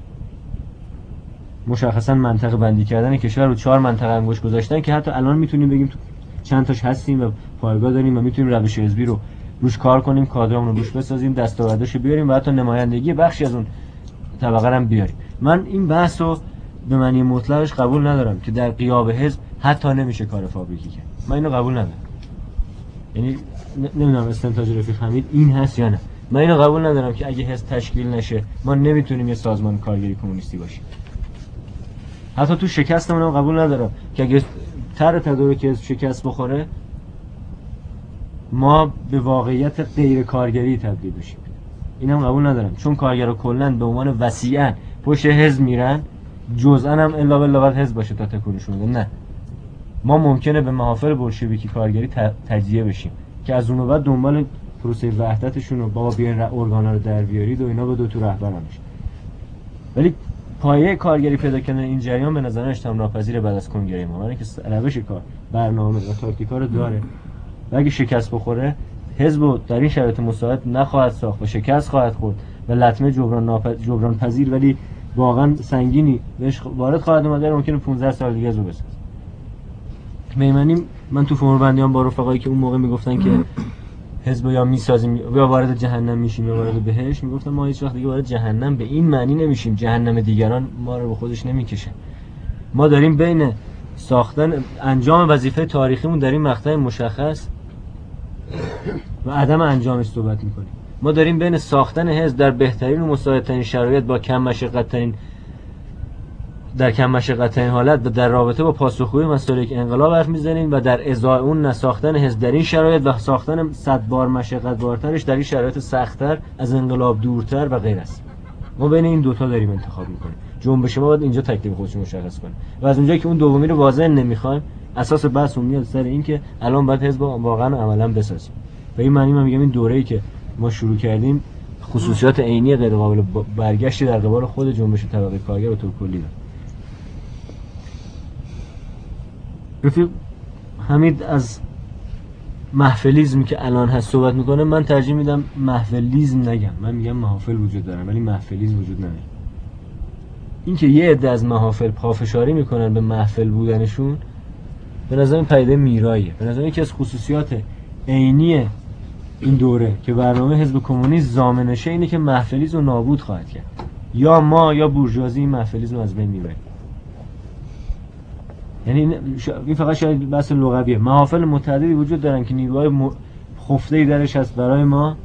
مشخصا منطقه بندی کردن کشور رو 4 منطقه انگشت گذاشتن که حتی الان میتونیم بگیم تو چند تاش هستیم و پایگاه داریم و میتونیم روش حزبی رو روش کار کنیم، کادرامون رو روش بسازیم، دستاورداشو بیاریم و حتی نمایندگی بخشی از اون طبقه رو بیاریم. من این بحث رو به معنی مطلقش قبول ندارم که در غیاب حزب حتی نمیشه کار فابریکی کرد. من اینو قبول ندارم. یعنی نمیدونم استنتاج رفیق حمید این هست یا نه. من اینو قبول ندارم که اگه حزب تشکیل نشه ما نمیتونیم یه سازمان کارگری کمونیستی باشیم. حتی تو شکستمون هم قبول ندارم که اگه طرح تدارکی حزب شکست بخوره ما به واقعیت غیر کارگری تبدیل بشیم. اینم قبول ندارم، چون کارگرها کلا به عنوان وسیعا پشت حزب میرن، جزءا هم الا بالله باید حزب باشه تا تکونشون بده. نه، ما ممکنه به محافل بولشویکی کارگری تجزیه بشیم که از اون بعد دنبال پروسه وحدتشون رو بابا بیاین ارگانا رو در بیارید و اینا به 2 رهبر میشه. ولی پایه کارگری پیدا کردن این جریان به نظر اجتماع ناپذیر بعد از کنگره ما، برای اینکه روش کار، برنامه و تاکتیکا رو داره و اگه شکست بخوره حزب در این شرایط مساعد نخواهد ساخت و شکست خواهد خورد و لطمه جبران پذیر ولی واقعا سنگینی بهش وارد خواهد اومد. ممکنه 15 سال دیگه زو بسازه. میمنیم من تو فرم بندیام با رفقایی که اون موقع میگفتن که حزب یا میسازیم یا وارد جهنم میشیم یا وارد بهشت، میگفتن ما هیچ وقت دیگه وارد جهنم به این معنی نمیشیم، جهنم دیگران ما رو به خودش نمیکشه. ما داریم بین ساختن انجام وظیفه تاریخیمون در این مقطع مشخص و عدم انجامش صحبت میکنیم. ما داریم بین ساختن حزب در بهترین و مساعدترین شرایط با کم مشقت‌ترین حالت و در رابطه با پاسخگویی مسائل انقلاب حرف میزنیم و در ازای اون نساختن حزب در این شرایط و ساختن 100 بار مشقت بارترش در این شرایط سخت‌تر، از انقلاب دورتر و غیر است. ما بین این دوتا داریم انتخاب میکنیم. جنبش ما باید اینجا تکلیف خودش مشخص کنه و از اونجایی که اون دومی رو واضح نمیخوایم، اساس بحث میاد سر این که الان باید حزب واقعا عملاً بسازیم. به این معنی من میگم این دوره‌ای که ما شروع کردیم خصوصیات عینی غیر قابل برگشتی در قبال خود جنبش طبقه کارگر و طور کلی داره. رفیق حمید از محفلیزم که الان هست صحبت میکنه، من ترجیح میدم محفلیزم نگم، من میگم محافل وجود دارن ولی محفلیزم وجود نداره. این که یه عده از محافل پافشاری میکنن به محفل بودنشون به نظر من پدیده میراییه. به نظر من یکی از خصوصیات عینی این دوره که برنامه حزب کمونیست ضامنشه اینه که محفلیزم رو نابود خواهد کرد. یا ما یا بورژوازی این محفلیزم رو از بین میبریم. یعنی این فقط شاید بحث لغویه. محافل متعددی وجود دارن که نیروهای خفته‌ای درش هست برای ما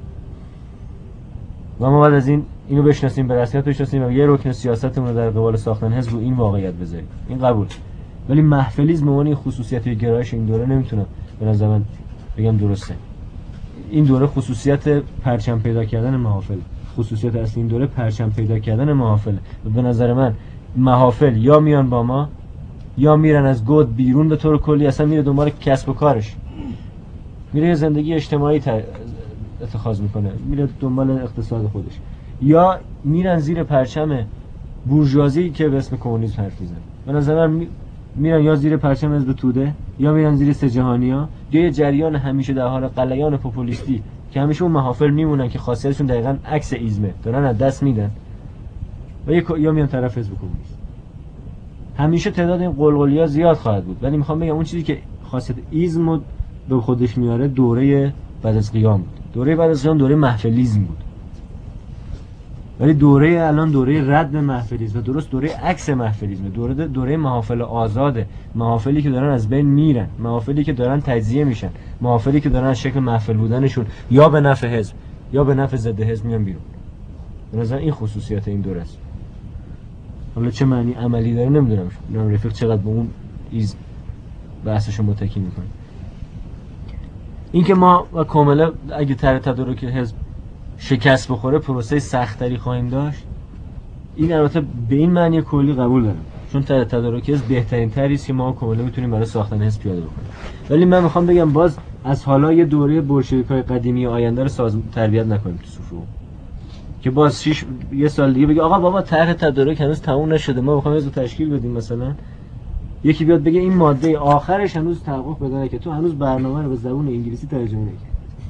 و ما باید از اینو بشناسیم، به رسمیت بشناسیم و یه رکن سیاستمون رو در قبال ساختن حزب و این واقعیت بذاریم. این قبول. ولی محفلیزم به عنوان خصوصیت گرایش این دوره نمیتونم به نظر من بگم درسته. این دوره خصوصیت پرچم پیدا کردن محافل، خصوصیت اصلی این دوره پرچم پیدا کردن محافل و به نظر من محافل یا میان با ما یا میرن از گود بیرون، به طور کلی اصلا میره دنبال کسب و کارش، میره زندگی اجتماعی اتخاذ میکنه، میره دنبال اقتصاد خودش، یا میرن زیر پرچم بورژوازی که به اسم کمونیسم حرف میزنه. به نظر من میرن یا زیر پرچم حزب توده یا میرن زیر سه جهانیا، یا یه جریان همیشه در حال غلیان پوپولیستی که همیشه اون محافل میمونن که خاصیتشون دقیقاً عکس ایزمه، دارن از دست میدن، و یا میان طرف حزب کمونیست. همیشه تعداد این قلقلیا زیاد خواهد بود، ولی میخوام بگم اون چیزی که خاصیت ایزم به خودش میاره دوره بعد از قیام بود. دوره بعد از قیام دوره محفلیزم بود، ولی دوره الان دوره رد محفلیزم و درست دوره عکس محفلیزم، دوره محافل آزاده، محافلی که دارن از بین میرن، محافلی که دارن تجزیه میشن، محافلی که دارن از شکل محفل بودنشون یا به نفع حزب یا به نفع ضد حزب میان بیرون. به نظر این خصوصیت این دوره است. حالا چه معنی عملی داره نمیدونم، رفیق چقدر به اون بحثشو متکی میکنه. اینکه ما کاملا اگه طرح تدارک حزب شکست بخوره پروسه سخت‌تری خواهیم داشت، این البته به این معنی کلی قبول دارم، چون طرح تدارک حزب بهترین طرحی است که ما کاملا میتونیم برای ساختن حزب پیاده بکنیم. ولی من میخوام بگم باز از حالا یه دوره بولشویک‌های قدیمی آینده رو تربیت نکنیم تو صفوف، که باز یه سال دیگه بگه آقا بابا طرح تدارک هنوز تموم نشده، ما میخوایم حزب تشکیل بدیم، مثلا یکی بیاد بگه این ماده آخرش هنوز تحقق پیدا نکرده، تو هنوز برنامه رو به زبان انگلیسی ترجمه نکردی،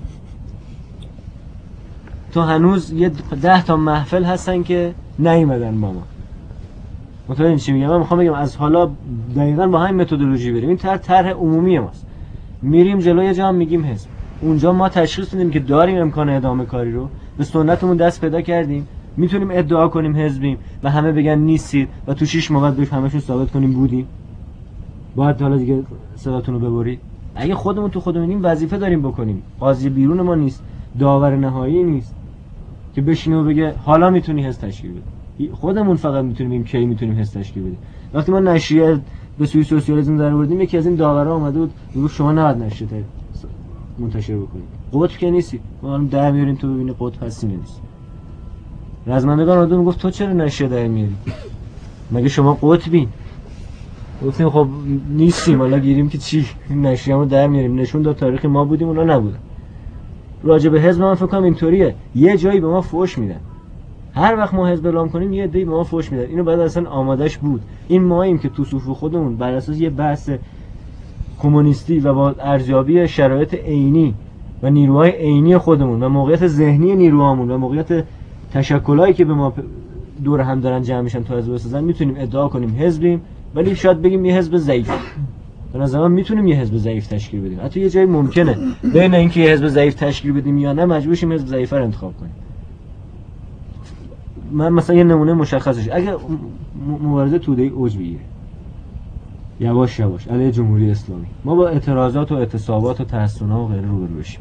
تو هنوز یه 10 تا محفل هستن که نیومدن ماما. متوجه چی میگم؟ من میخوام بگم از حالا دقیقاً با همین متدولوژی بریم. این طرح عمومی ماست، میریم جلوی جام میگیم حزب، اونجا ما تشخیص میدیم که داریم امکان ادامه کاری رو، به سنتمون دست پیدا کردیم، میتونیم ادعا کنیم حزبیم و همه بگن نیستید و تو 6 ماه بعد همشون ثابت کنیم بودیم. باید حالا دیگه صداتون رو ببرید. اگه خودمون تو خودمون این وظیفه داریم بکنیم، قاضی بیرون ما نیست، داور نهایی نیست که بشینه و بگه حالا میتونی حزب تشکیل بدی. خودمون فقط میتونیم بگیم کی میتونیم حزب تشکیل بدیم. وقتی ما نشریه به سوی سوسیالیسم در آوردیم، یکی از این داورا اومده بود گفت شما نباید نشریه منتشر بکنید، قطب که نیستی، ما الان در میاریم تو ببینی قطب هستی نیست. رزمندگان آدم گفت تو چرا نشریه در میاری؟ مگه شما قطبین؟ گفتیم خب نیستیم، حالا گیریم که چی، نشریه‌مو در میاریم، نشون داد تاریخ ما بودیم اونا نبودن. راجع به حزب من فکر کنم اینطوریه، یه جایی به ما فوش میدن، هر وقت ما حزب اعلام کنیم یه عده‌ای به ما فوش میدن، اینو بعد اصلا آمادهش بود. این ماییم که تو صفوف خودمون بر اساس یه بحث کمونیستی و با ارزیابی شرایط عینی و نیروهای عینی خودمون و موقعیت ذهنی نیروهامون و موقعیت تشکلایی که به ما دور هم دارن جمع میشن تو حزب بسازن، میتونیم ادعا کنیم حزبیم، ولی شاید بگیم یه حزب ضعیف. به نظر من میتونیم یه حزب ضعیف تشکیل بدیم. حتی یه جایی ممکنه بین اینکه یه حزب ضعیف تشکیل بدیم یا نه مجبور شیم حزب ضعیف رو انتخاب کنیم. من مثلا یه نمونه مشخصش، اگه مبارزه توده اوج بگیره یواش یواش علیه جمهوری اسلامی، ما با اعتراضات و اعتصابات و تحصن‌ها و غیره روبرو بشیم،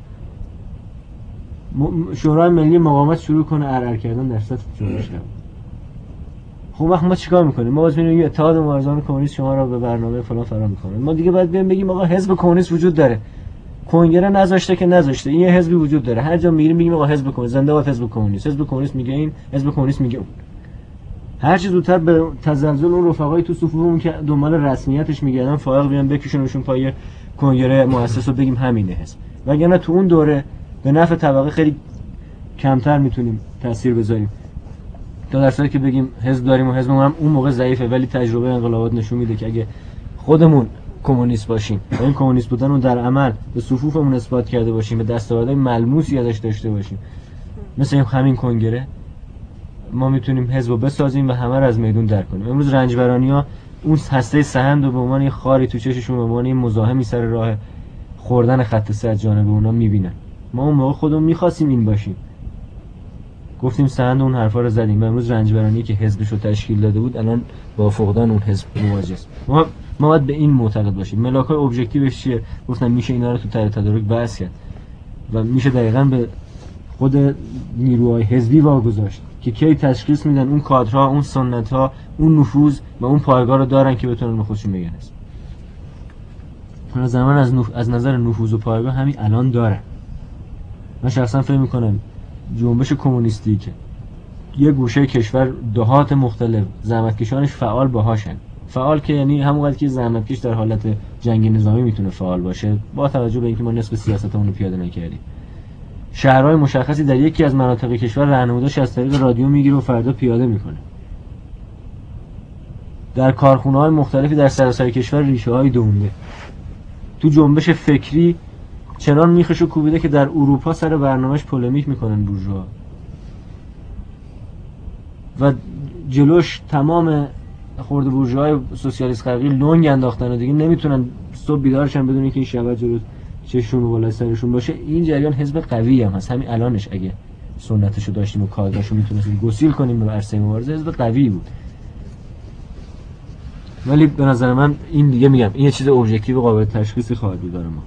شورای ملی مقاومت شروع کنه ارعر کردن در سطح جنبش. خب وقت ما چیکار میکنیم؟ ما باز میبینیم اتحاد مبارزان کمونیست شما را به برنامه فلان فرا میکنه، ما دیگه باید بیایم بگیم آقا حزب کمونیست وجود داره، کنگره نذاشته که نذاشته، این یه حزبی وجود داره، هر جا میریم میگیم آقا حزب کمونیست، زنده باد حزب کمونیست، حزب کمونیست میگه این، حزب کمونیست میگه اون. هر چه زودتر به تزلزل اون رفقای تو صفوفمون که دنبال رسمیتش میگردن فائق بیان بکشونشون پای کنگره مؤسس و بگیم همینه حزب، وگرنه تو اون دوره به نفع طبقه خیلی کمتر میتونیم تاثیر بذاریم. تا در صورتی که بگیم حزب داریم و حزبمون هم اون موقع ضعیفه، ولی تجربه انقلابات نشون میده که اگه خودمون کمونیست باشیم و این کمونیست بودن رو در عمل به صفوفمون اثبات کرده باشیم، به دستاوردهای ملموسی ازش داشته باشیم، مثل همین کنگره، ما میتونیم حزب رو بسازیم و همه رو از میدون در کنیم. امروز رنجبرانی‌ها اون هسته سهند رو به عنوان یه خاری تو چششون، به عنوان یه مزاحمی سر راه خوردن خط سر جانب اونا میبینن. ما اون موقع خودمون می‌خواستیم این باشیم، گفتیم سند اون حرفا رو زدیم و امروز رنجبرانی که حزبش رو تشکیل داده بود الان با فقدان اون حزب مواجهست. ما باید به این معتقد باشیم. ملاک‌های ابجکتیوش چیه؟ گفتم میشه اینا رو تو طرح تدارک بحث کرد و میشه دقیقاً به خود نیروهای حزبی واگذاشت که کی تشخیص میدن اون کادرها، اون سنت‌ها، اون نفوذ و اون پایگاه رو دارن که بتونن به خودشون بگن است. زمان از نظر نفوذ و پایگاه همین الان دارن. من شخصا فکر می‌کنم جنبش کمونیستی که یه گوشه کشور دهات مختلف زحمتکشانش فعال باهاشن، فعال که یعنی همونقدر که زحمتکش در حالت جنگ نظامی میتونه فعال باشه با توجه به اینکه ما نصف سیاستمون رو پیاده نکردیم، شهرهای مشخصی در یکی از مناطق کشور راهنموداش از طریق رادیو میگیره و فردا پیاده میکنه. در کارخونه‌های مختلفی در سراسر کشور ریشه‌های دونده. تو جنبش فکری چنان میخشو کوبیده که در اروپا سر برنامه‌اش پولمیک میکنن بورژوا و جلوش تمام خرده بورژوای سوسیالیست غربی لنگ انداختن و دیگه نمیتونن صبح بیدارشن بدون اینکه این شبح جلو چشمشون و بالای سرشون باشه. این جریان حزب قوی هم هست. همین الانش اگه سنتشو داشتیم و کارگاشو میتونستیم گسیل کنیم به عرصه مبارزه، حزب قوی بود. ولی به نظر من این دیگه میگم این یه چیز ابژکتیو قابل تشخیصی خواهد بود برای ما.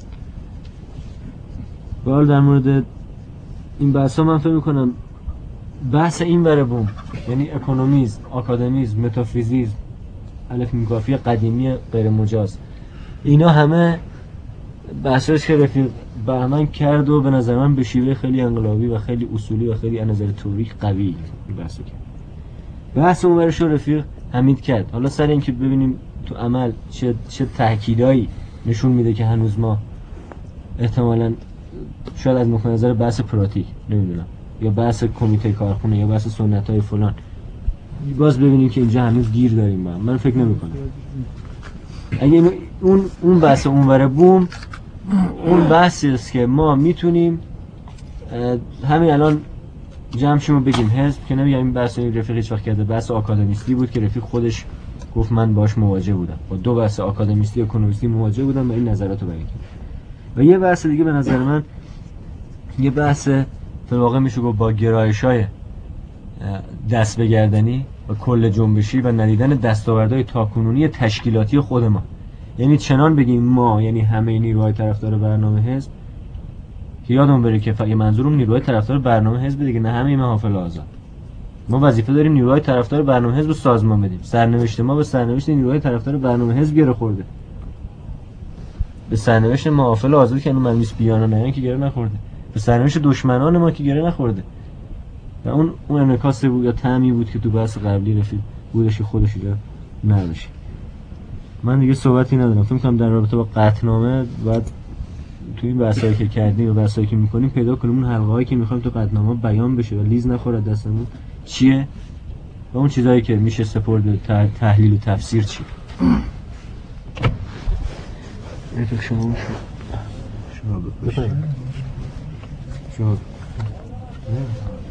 حالا در مورد این بحثا من فکر میکنم بحث این بره بوم، یعنی اکونومیسم، آکادمیسم، متافیزیسم، الف میگافی قدیمی غیر مجاز، اینا همه بحثاش که رفیق بهمن کرد و به نظر من به شیوه خیلی انقلابی و خیلی اصولی و خیلی از نظر تئوریک قوی این بحثو کرد. بحث اون ورش رو رفیق حمید کرد. حالا سر اینکه ببینیم تو عمل چه تاکیدایی نشون میده که هنوز ما احتمالاً شاید از نقطه نظر بحث پراتیک نمیدونم یا بحث کمیته کارخونه یا بحث سنت‌های فلان باز ببینیم که اینجا هنوز گیر داریم. من فکر نمی‌کنم اگه اون بحث اونوره بوم، اون بحثی است که ما میتونیم همین الان جمع شما بگیم حزب که نمیگم این بحث این رفیق هیچ وقت کرده، بحث آکادمیستی بود که رفیق خودش گفت من باش مواجه بودم، با دو بحث آکادمیستی و اکونومیستی مواجه بودم و این نظراتو بیان کردم. و یه بحث دیگه به نظر من یه بحث در واقع میشه گفت با گرایش‌های دست به گردنی و کل جنبشی و ندیدن دستاوردهای تاکنونی تشکیلاتی خود ما. یعنی چنان بگیم ما، یعنی همه نیروهای طرفدار برنامه حزب، که یادمون بره که فقط منظورم نیروهای طرفدار برنامه حزب دیگه، نه همه محافل آزاد. ما وظیفه داریم نیروهای طرفدار برنامه حزب رو سازمان بدیم. سرنوشت ما به سرنوشت نیروهای طرفدار برنامه حزب گره خورده. به سرنوشت محافل آزاد که من میس بیانا نه که گره نخورده. به سرنوشت دشمنان ما که گره نخورده. و اون انعکاس بود یا طعمی بود که تو بحث قبلی رفیق بودش که خودش ایجاد نداشت. من دیگه صحبتی ندارم. فکر می‌کنم در رابطه با قطعنامه بعد تو این بحثایی که کردیم و بحثایی که می‌کنیم پیدا کنیم اون حلقه‌هایی که می‌خوایم تو قطعنامه بیان بشه و لیز نخوره دستمون چیه و اون چیزایی که میشه سپرد تحلیل و تفسیر چیه. رفیق شما شما